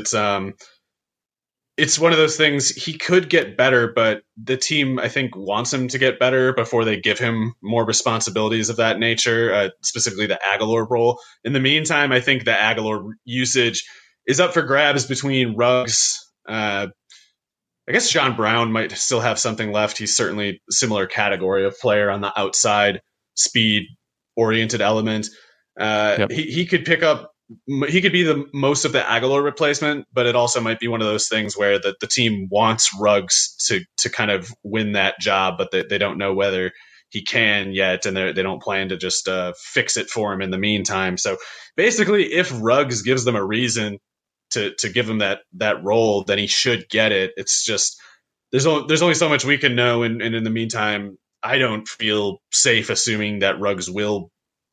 it's one of those things. He could get better, but the team, I think, wants him to get better before they give him more responsibilities of that nature, specifically the Aguilar role. In the meantime, I think the Aguilar usage is up for grabs between Ruggs. I guess John Brown might still have something left. He's certainly a similar category of player on the outside, speed-oriented element. Yep. He could pick up. He could be the most of the Aguilar replacement, but it also might be one of those things where the team wants Ruggs to kind of win that job, but they don't know whether he can yet, and they don't plan to just fix it for him in the meantime. So basically, if Ruggs gives them a reason to give him that role, then he should get it. It's just there's only so much we can know, and in the meantime, I don't feel safe assuming that Ruggs will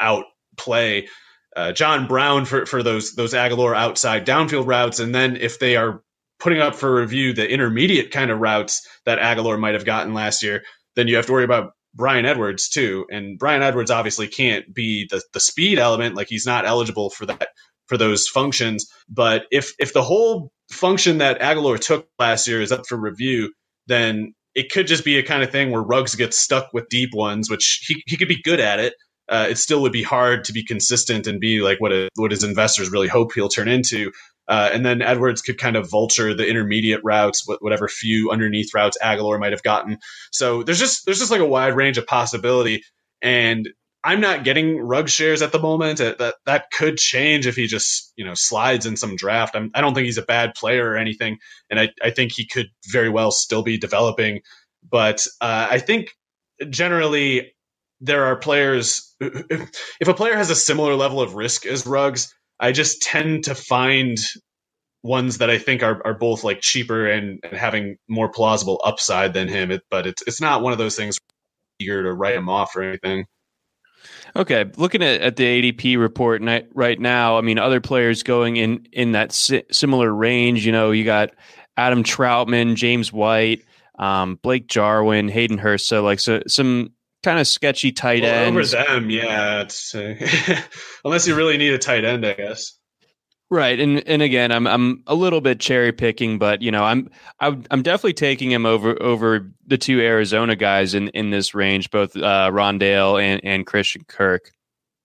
outplay John Brown for those Aguilar outside downfield routes. And then if they are putting up for review the intermediate kind of routes that Aguilar might have gotten last year, then you have to worry about Bryan Edwards too. And Bryan Edwards obviously can't be the speed element. Like, he's not eligible for those functions. But if the whole function that Aguilar took last year is up for review, then it could just be a kind of thing where Ruggs gets stuck with deep ones, which he could be good at it. It still would be hard to be consistent and be like what his investors really hope he'll turn into. And then Edwards could kind of vulture the intermediate routes, whatever few underneath routes Aguilar might have gotten. So there's just like a wide range of possibility. And I'm not getting Ruggs shares at the moment. That could change if he just slides in some draft. I don't think he's a bad player or anything, and I think he could very well still be developing. But I think generally, there are players, if a player has a similar level of risk as Ruggs, I just tend to find ones that I think are both like cheaper and having more plausible upside than him. But it's not one of those things eager to write him off or anything. Okay, looking at the ADP report right now, I mean, other players going in that similar range. You got Adam Troutman, James White, Blake Jarwin, Hayden Hurst. So some kind of sketchy tight ends. Over them, yeah. It's, unless you really need a tight end, I guess. Right, and again, I'm a little bit cherry picking, but I'm definitely taking him over the two Arizona guys in this range, both Rondale and Christian Kirk.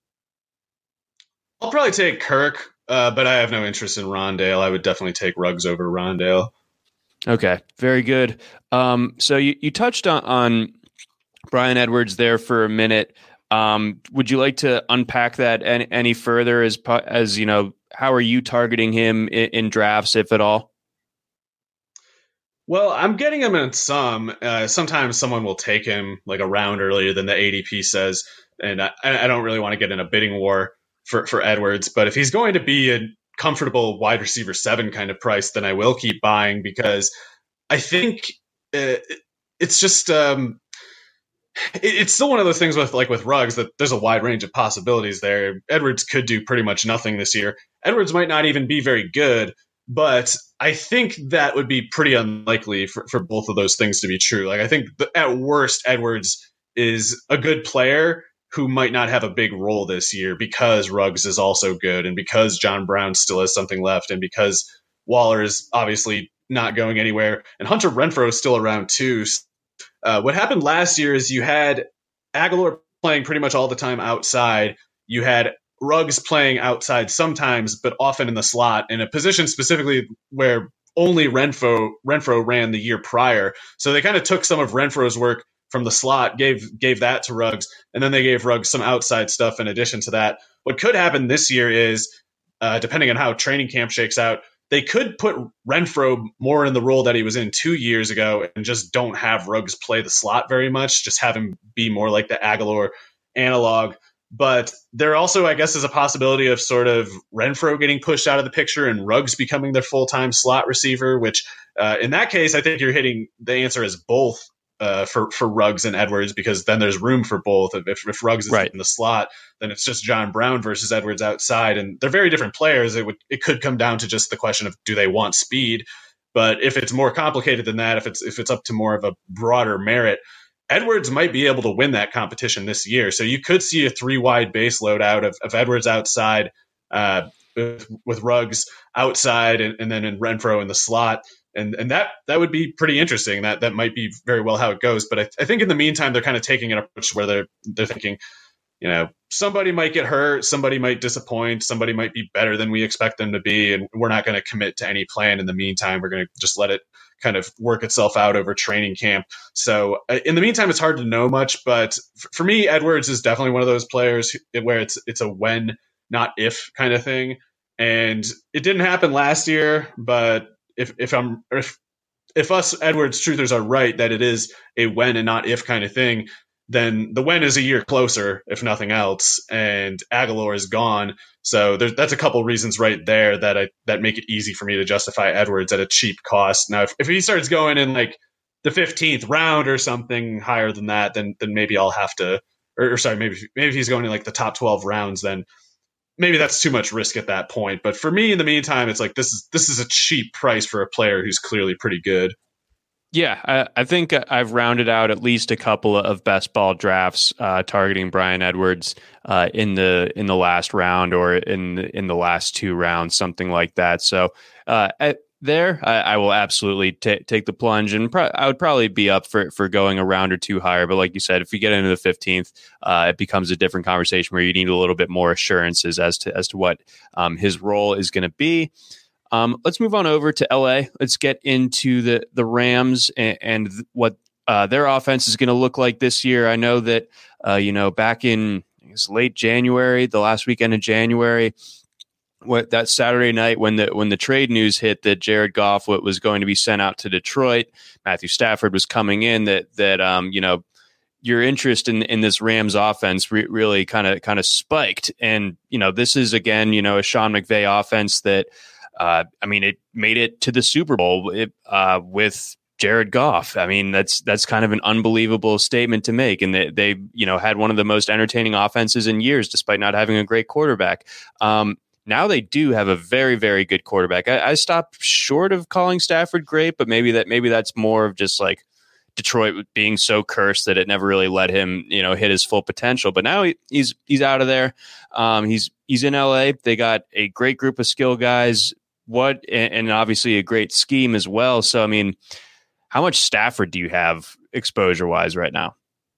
I'll probably take Kirk, but I have no interest in Rondale. I would definitely take Ruggs over Rondale. Okay, very good. So you touched on Bryan Edwards there for a minute. Would you like to unpack that any further as how are you targeting him in drafts, if at all? Well, I'm getting him in some. Sometimes someone will take him like a round earlier than the ADP says, and I don't really want to get in a bidding war for Edwards. But if he's going to be a comfortable wide receiver 7 kind of price, then I will keep buying, because I think it's just it's still one of those things with Ruggs that there's a wide range of possibilities there. Edwards could do pretty much nothing this year. Edwards might not even be very good, But I think that would be pretty unlikely for both of those things to be true. Like, I think at worst, Edwards is a good player who might not have a big role this year because Ruggs is also good and because John Brown still has something left and because Waller is obviously not going anywhere and Hunter Renfrow is still around too. What happened last year is you had Aguilar playing pretty much all the time outside. You had Ruggs playing outside sometimes, but often in the slot in a position specifically where only Renfrow ran the year prior. So they kind of took some of Renfrow's work from the slot, gave that to Ruggs, and then they gave Ruggs some outside stuff in addition to that. What could happen this year is, depending on how training camp shakes out, they could put Renfrow more in the role that he was in 2 years ago and just don't have Ruggs play the slot very much, just have him be more like the Aguilar analog. But there also, I guess, is a possibility of sort of Renfrow getting pushed out of the picture and Ruggs becoming their full-time slot receiver, which in that case, I think you're hitting the answer is both for Ruggs and Edwards, because then there's room for both. If Ruggs is in the slot, then it's just John Brown versus Edwards outside, and they're very different players. It could come down to just the question of, do they want speed? But if it's more complicated than that, if it's up to more of a broader merit, Edwards might be able to win that competition this year. So you could see a 3-wide base load out of Edwards outside, with Ruggs outside, and then in Renfrow in the slot. And that would be pretty interesting. That might be very well how it goes. But I think in the meantime, they're kind of taking an approach where they're thinking, somebody might get hurt, somebody might disappoint, somebody might be better than we expect them to be, and we're not going to commit to any plan in the meantime. We're going to just let it kind of work itself out over training camp. So in the meantime, it's hard to know much. But for me, Edwards is definitely one of those players where it's a when, not if kind of thing. And it didn't happen last year, but if us Edwards truthers are right that it is a when and not if kind of thing, then the when is a year closer, if nothing else, and Aguilar is gone. So that's a couple reasons right there that make it easy for me to justify Edwards at a cheap cost. Now, if he starts going in like the 15th round or something higher than that, then maybe I'll have to, or sorry, maybe if he's going in like the top 12 rounds, then maybe that's too much risk at that point. But for me, in the meantime, it's like this is a cheap price for a player who's clearly pretty good. Yeah, I think I've rounded out at least a couple of best ball drafts targeting Bryan Edwards in the last round or in the last 2 rounds, something like that. So I will absolutely take the plunge, and I would probably be up for going a round or 2 higher. But like you said, if we get into the 15th, it becomes a different conversation where you need a little bit more assurances as to what his role is going to be. Let's move on over to LA. Let's get into the Rams and what their offense is going to look like this year. I know that back in late January, the last weekend of January, that Saturday night when the trade news hit that Jared Goff was going to be sent out to Detroit, Matthew Stafford was coming in, that your interest in this Rams offense really kind of spiked. And this is again a Sean McVay offense that it made it to the Super Bowl with Jared Goff. I mean, that's kind of an unbelievable statement to make. And they had one of the most entertaining offenses in years, despite not having a great quarterback. Now they do have a very, very good quarterback. I stopped short of calling Stafford great, but maybe that's more of just like Detroit being so cursed that it never really let him, hit his full potential. But now he's out of there. He's in LA. They got a great group of skill guys. And obviously a great scheme as well. So, I mean, how much Stafford do you have exposure wise right now?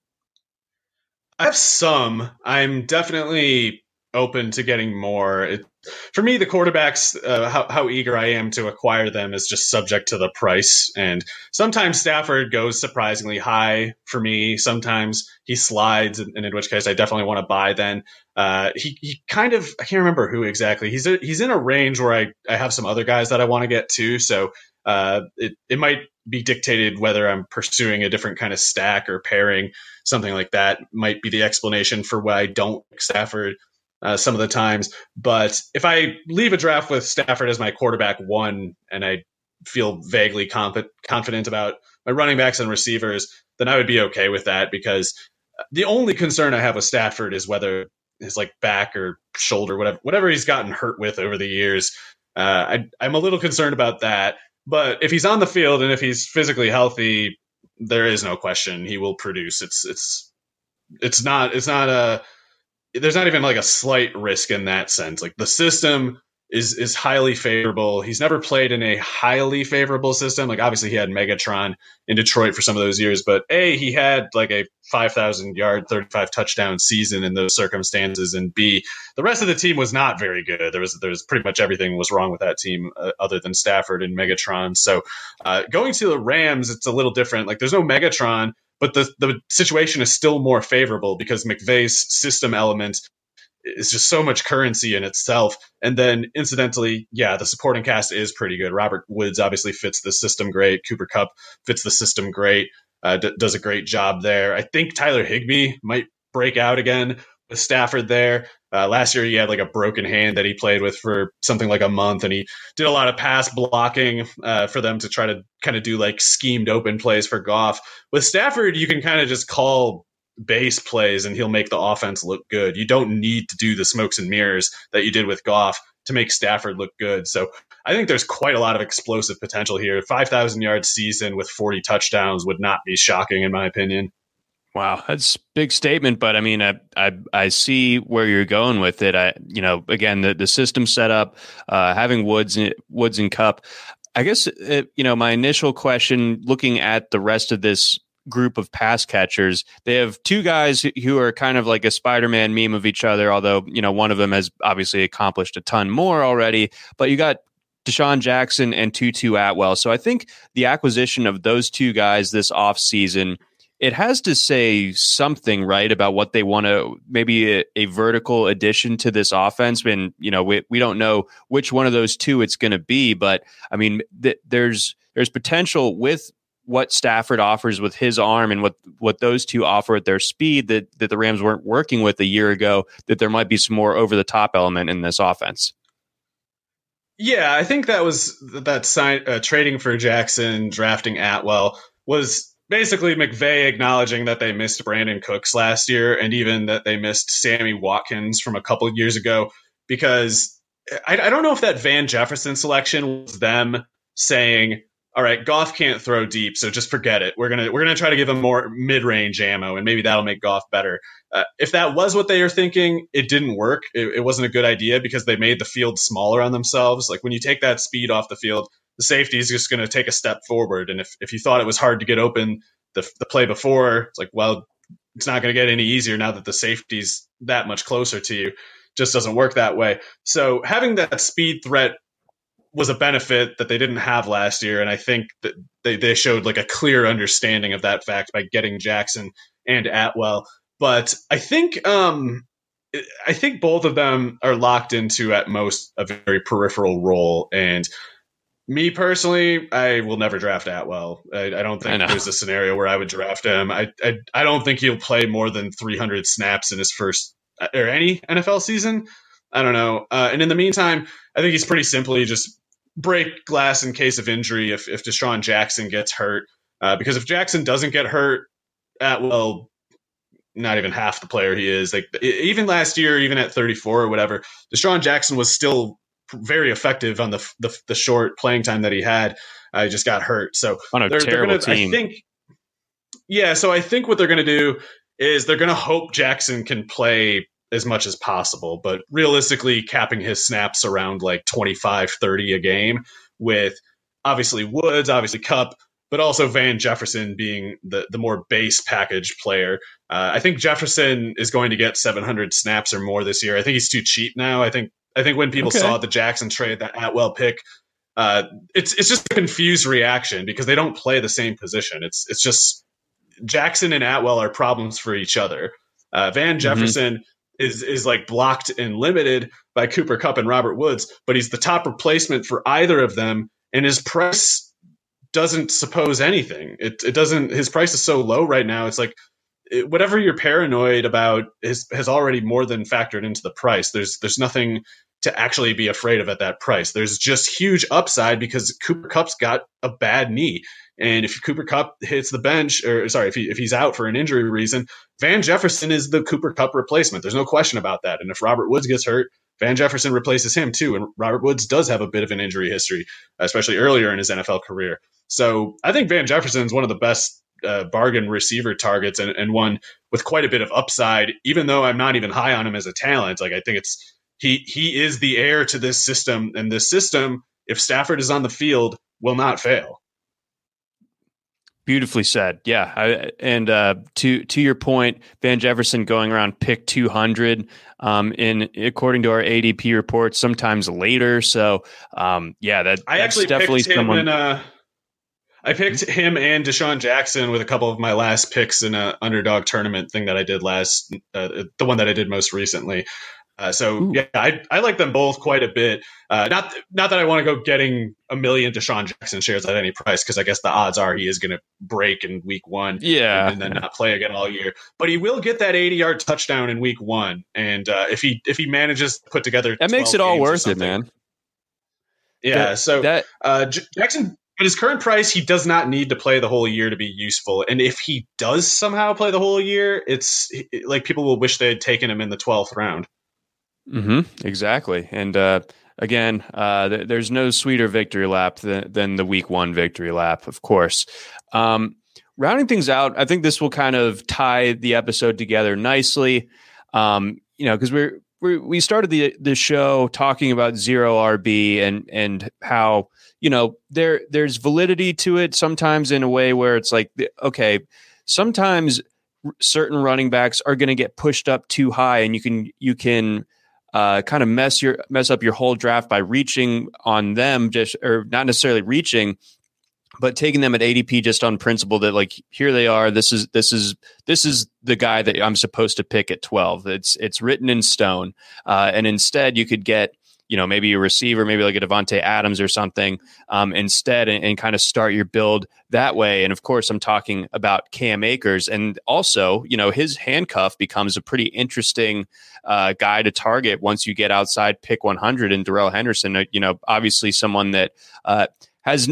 I have some. I'm definitely open to getting more. For me, the quarterbacks, how eager I am to acquire them is just subject to the price. And sometimes Stafford goes surprisingly high for me. Sometimes he slides, and in which case I definitely want to buy then. He kind of, I can't remember who exactly. He's in a range where I have some other guys that I want to get to. So it might be dictated whether I'm pursuing a different kind of stack or pairing. Something like that might be the explanation for why I don't pick Stafford some of the times. But if I leave a draft with Stafford as my quarterback 1 and I feel vaguely confident about my running backs and receivers, then I would be okay with that, because the only concern I have with Stafford is whether his back or shoulder, whatever he's gotten hurt with over the years, I'm a little concerned about that. But if he's on the field and if he's physically healthy, there is no question he will produce. There's not even like a slight risk in that sense. Like the system is highly favorable. He's never played in a highly favorable system. Like obviously he had Megatron in Detroit for some of those years, but he had like a 5,000 yard, 35 touchdown season in those circumstances. And B, the rest of the team was not very good. There was pretty much everything was wrong with that team other than Stafford and Megatron. So going to the Rams, it's a little different. Like there's no Megatron, but the situation is still more favorable because McVay's system element is just so much currency in itself. And then incidentally, the supporting cast is pretty good. Robert Woods obviously fits the system great. Cooper Kupp fits the system great, does a great job there. I think Tyler Higbee might break out again with Stafford there. Last year he had like a broken hand that he played with for something like a month, and he did a lot of pass blocking for them to try to kind of do like schemed open plays for Goff. With Stafford, you can kind of just call base plays and he'll make the offense look good. You don't need to do the smokes and mirrors that you did with Goff to make Stafford look good. So I think there's quite a lot of explosive potential here. 5,000 yard season with 40 touchdowns would not be shocking in my opinion. Wow, that's a big statement, but I mean, I see where you're going with it. Again, the system setup, having Woods and Kupp. I guess my initial question, looking at the rest of this group of pass catchers, they have two guys who are kind of like a Spider-Man meme of each other, although one of them has obviously accomplished a ton more already. But you got Deshaun Jackson and Tutu Atwell. So I think the acquisition of those two guys this offseason, it has to say something, right, about what they want to, maybe a vertical addition to this offense. And, we don't know which one of those two it's going to be. But, I mean, there's potential with what Stafford offers with his arm and what those two offer at their speed that the Rams weren't working with a year ago, that there might be some more over-the-top element in this offense. Yeah, I think that trading for Jackson, drafting Atwell was basically McVay acknowledging that they missed Brandon Cooks last year and even that they missed Sammy Watkins from a couple of years ago, because I don't know if that Van Jefferson selection was them saying, all right, Goff can't throw deep, so just forget it. We're gonna try to give him more mid-range ammo, and maybe that'll make Goff better. If that was what they were thinking, it didn't work. It wasn't a good idea because they made the field smaller on themselves. Like when you take that speed off the field, the safety is just going to take a step forward. And if you thought it was hard to get open the play before, it's like, well, it's not going to get any easier now that the safety's that much closer to you. Just doesn't work that way. So having that speed threat was a benefit that they didn't have last year. And I think that they showed like a clear understanding of that fact by getting Jackson and Atwell. But I think both of them are locked into at most a very peripheral role. And me personally, I will never draft Atwell. I don't think there's a scenario where I would draft him. I don't think he'll play more than 300 snaps in his first or any NFL season. I don't know. And in the meantime, I think he's pretty simply just break glass in case of injury if Deshaun Jackson gets hurt. Because if Jackson doesn't get hurt, Atwell, not even half the player he is. Like even last year, even at 34 or whatever, Deshaun Jackson was still very effective on the short playing time that he had. He just got hurt. So on a terrible team. So I think what they're going to do is they're going to hope Jackson can play as much as possible, but realistically capping his snaps around like 25, 30 a game, with obviously Woods, obviously Kupp, but also Van Jefferson being the more base package player. I think Jefferson is going to get 700 snaps or more this year. I think he's too cheap now. I think when people saw the Jackson trade, that Atwell pick, it's just a confused reaction because they don't play the same position. It's just Jackson and Atwell are problems for each other. Van Jefferson is like blocked and limited by Cooper Kupp and Robert Woods, but he's the top replacement for either of them, and his price doesn't suppose anything. It doesn't. His price is so low right now. It's like whatever you're paranoid about has already more than factored into the price. There's nothing to actually be afraid of at that price. There's just huge upside because Cooper Kupp's got a bad knee. And if Cooper Kupp hits the bench, if he's out for an injury reason, Van Jefferson is the Cooper Kupp replacement. There's no question about that. And if Robert Woods gets hurt, Van Jefferson replaces him too. And Robert Woods does have a bit of an injury history, especially earlier in his NFL career. So I think Van Jefferson is one of the best bargain receiver targets and one with quite a bit of upside, even though I'm not even high on him as a talent. Like, I think he is the heir to this system, and this system, if Stafford is on the field, will not fail. Beautifully said. Yeah. To your point, Van Jefferson going around pick 200 according to our ADP report, sometimes later. So that's definitely someone. I picked him and Deshaun Jackson with a couple of my last picks in an underdog tournament thing that I did the one that I did most recently. I like them both quite a bit. Not that I want to go getting a million Deshaun Jackson shares at any price, because I guess the odds are he is going to break in week 1 and then not play again all year. But he will get that 80-yard touchdown in week 1. And if he manages to put together, that makes it all worth it, man. Yeah. Jackson, at his current price, he does not need to play the whole year to be useful. And if he does somehow play the whole year, it's like people will wish they had taken him in the 12th round. Mm-hmm, exactly. And again, there's no sweeter victory lap than the week 1 victory lap, of course. Rounding things out, I think this will kind of tie the episode together nicely. Because we started the show talking about zero RB and how, there's validity to it sometimes in a way where it's like, okay, sometimes certain running backs are going to get pushed up too high, and you can kind of mess up your whole draft by reaching on them, or not necessarily reaching, but taking them at ADP just on principle that, like, here they are. This is the guy that I'm supposed to pick at 12. It's written in stone. And instead you could get, maybe a receiver, maybe like a Devontae Adams or something instead, and kind of start your build that way. And of course, I'm talking about Cam Akers. And also, his handcuff becomes a pretty interesting guy to target once you get outside pick 100. And Darrell Henderson, obviously someone that has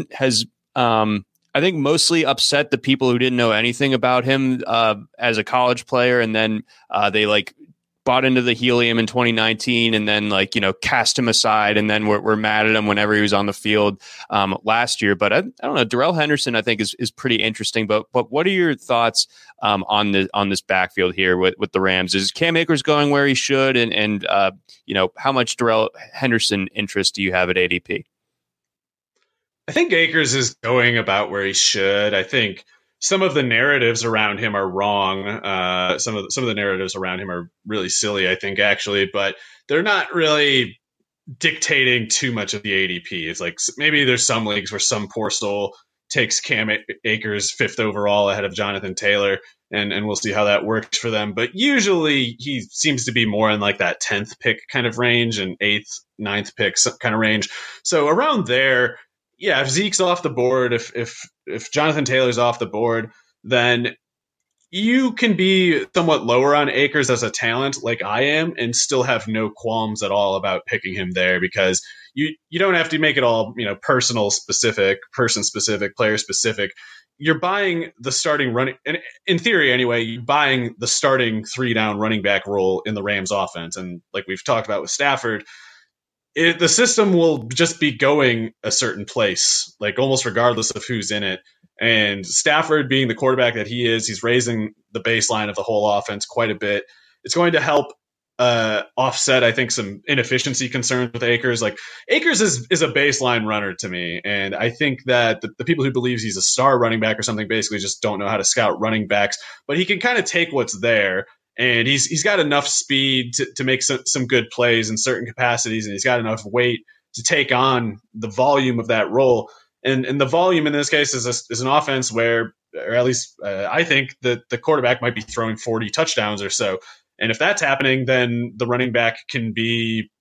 I think mostly upset the people who didn't know anything about him as a college player. And then they bought into the helium in 2019 and then cast him aside. And then we're mad at him whenever he was on the field last year. But I don't know. Darrell Henderson, I think is pretty interesting. But what are your thoughts on this backfield here with the Rams? Is Cam Akers going where he should? And how much Darrell Henderson interest do you have at ADP? I think Akers is going about where he should. I think some of the narratives around him are wrong. Some of the narratives around him are really silly, I think, actually, but they're not really dictating too much of the ADP. It's like maybe there's some leagues where some poor soul takes Cam Akers 5th overall ahead of Jonathan Taylor, and we'll see how that works for them. But usually he seems to be more in that 10th pick kind of range and 8th, 9th pick kind of range. So around there, yeah, if Zeke's off the board, if Jonathan Taylor's off the board, then you can be somewhat lower on Akers as a talent like I am and still have no qualms at all about picking him there, because you don't have to make it all, person specific, player specific. You're buying the starting running, and in theory anyway, you're buying the starting 3-down running back role in the Rams offense. And like we've talked about with Stafford, the system will just be going a certain place, almost regardless of who's in it. And Stafford, being the quarterback that he is, he's raising the baseline of the whole offense quite a bit. It's going to help offset, I think, some inefficiency concerns with Akers. Akers is a baseline runner to me. And I think that the people who believe he's a star running back or something basically just don't know how to scout running backs. But he can kind of take what's there. And he's got enough speed to make some good plays in certain capacities, and he's got enough weight to take on the volume of that role. And the volume in this case is an offense where, or at least I think that the quarterback might be throwing 40 touchdowns or so. And if that's happening, then the running back can be,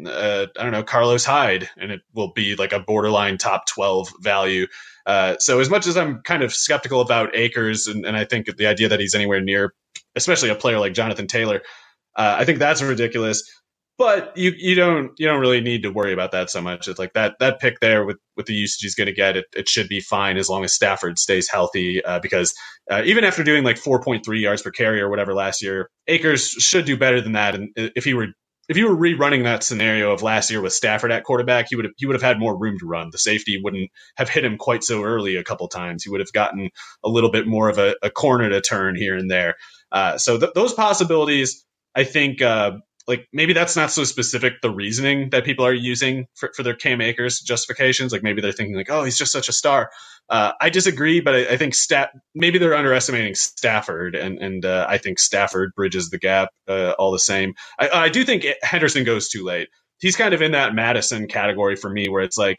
Carlos Hyde, and it will be a borderline top 12 value. So as much as I'm kind of skeptical about Akers, and I think the idea that he's anywhere near, especially a player like Jonathan Taylor, I think that's ridiculous. But you don't really need to worry about that so much. It's that pick there with the usage he's going to get, it should be fine as long as Stafford stays healthy. Because even after doing 4.3 yards per carry or whatever last year, Akers should do better than that. And if he were if you were rerunning that scenario of last year with Stafford at quarterback, he would have had more room to run. The safety wouldn't have hit him quite so early a couple times. He would have gotten a little bit more of a corner to turn here and there. So those possibilities, I think, like maybe that's not so specific, the reasoning that people are using for their Cam Akers justifications. Like maybe they're thinking like, oh, he's just such a star. I disagree, but I think maybe they're underestimating Stafford, and I think Stafford bridges the gap all the same. I do think Henderson goes too late. He's kind of in that Madison category for me, where it's like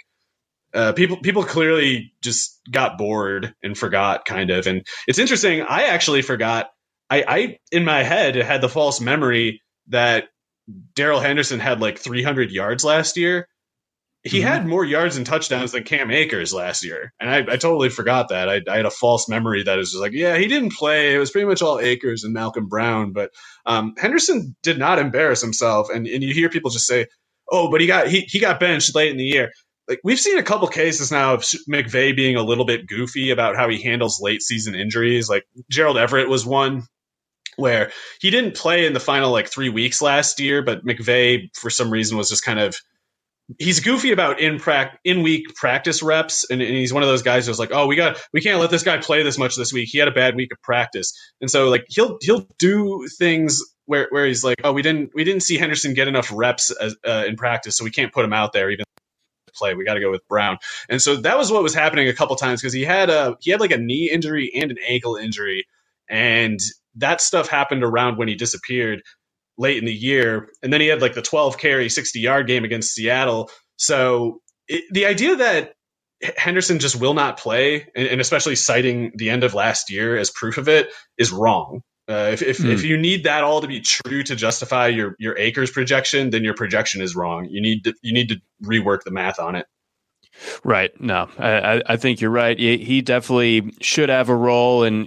people clearly just got bored and forgot kind of. And it's interesting. I actually forgot. I in my head had the false memory that Darrell Henderson had like 300 yards last year. He had more yards and touchdowns than Cam Akers last year. And I totally forgot that. I had a false memory that is just like, yeah, he didn't play. It was pretty much all Akers and Malcolm Brown. But Henderson did not embarrass himself. And you hear people just say, oh, but he got benched late in the year. Like we've seen a couple cases now of McVay being a little bit goofy about how he handles late season injuries. Like Gerald Everett was one where he didn't play in the final like 3 weeks last year, but McVay for some reason was just kind of, he's goofy about in-week practice reps, and he's one of those guys who's like, oh, we can't let this guy play this much this week. He had a bad week of practice, and so like he'll do things where he's like, oh, we didn't see Henderson get enough reps in practice, so we can't put him out there even play. We got to go with Brown, and so that was what was happening a couple times because he had like a knee injury and an ankle injury, and that stuff happened around when he disappeared late in the year. And then he had like the 12 carry, 60-yard game against Seattle. So the idea that Henderson just will not play, and especially citing the end of last year as proof of it, is wrong. If you need that all to be true to justify your Akers projection, then your projection is wrong. You need to rework the math on it. Right. No, I think you're right. He definitely should have a role, and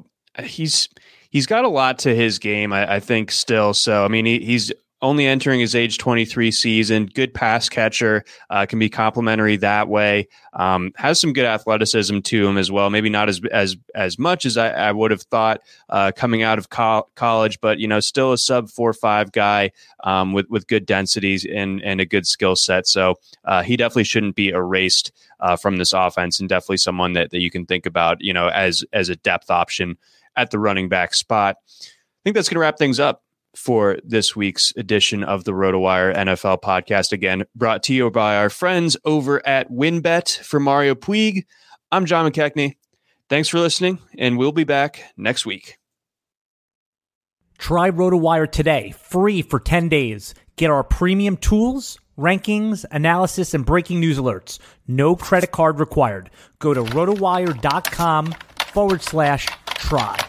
he's got a lot to his game, I think, still. So, I mean, he's only entering his age 23 season, good pass catcher, can be complimentary that way, has some good athleticism to him as well. Maybe not as much as I would have thought coming out of college, but, still a sub 4.5 guy with good densities and a good skill set. So he definitely shouldn't be erased from this offense, and definitely someone that you can think about, as a depth option at the running back spot. I think that's going to wrap things up for this week's edition of the RotoWire NFL podcast. Again, brought to you by our friends over at WynnBET. For Mario Puig, I'm John McKechnie. Thanks for listening, and we'll be back next week. Try RotoWire today, free for 10 days. Get our premium tools, rankings, analysis, and breaking news alerts. No credit card required. Go to rotowire.com/try.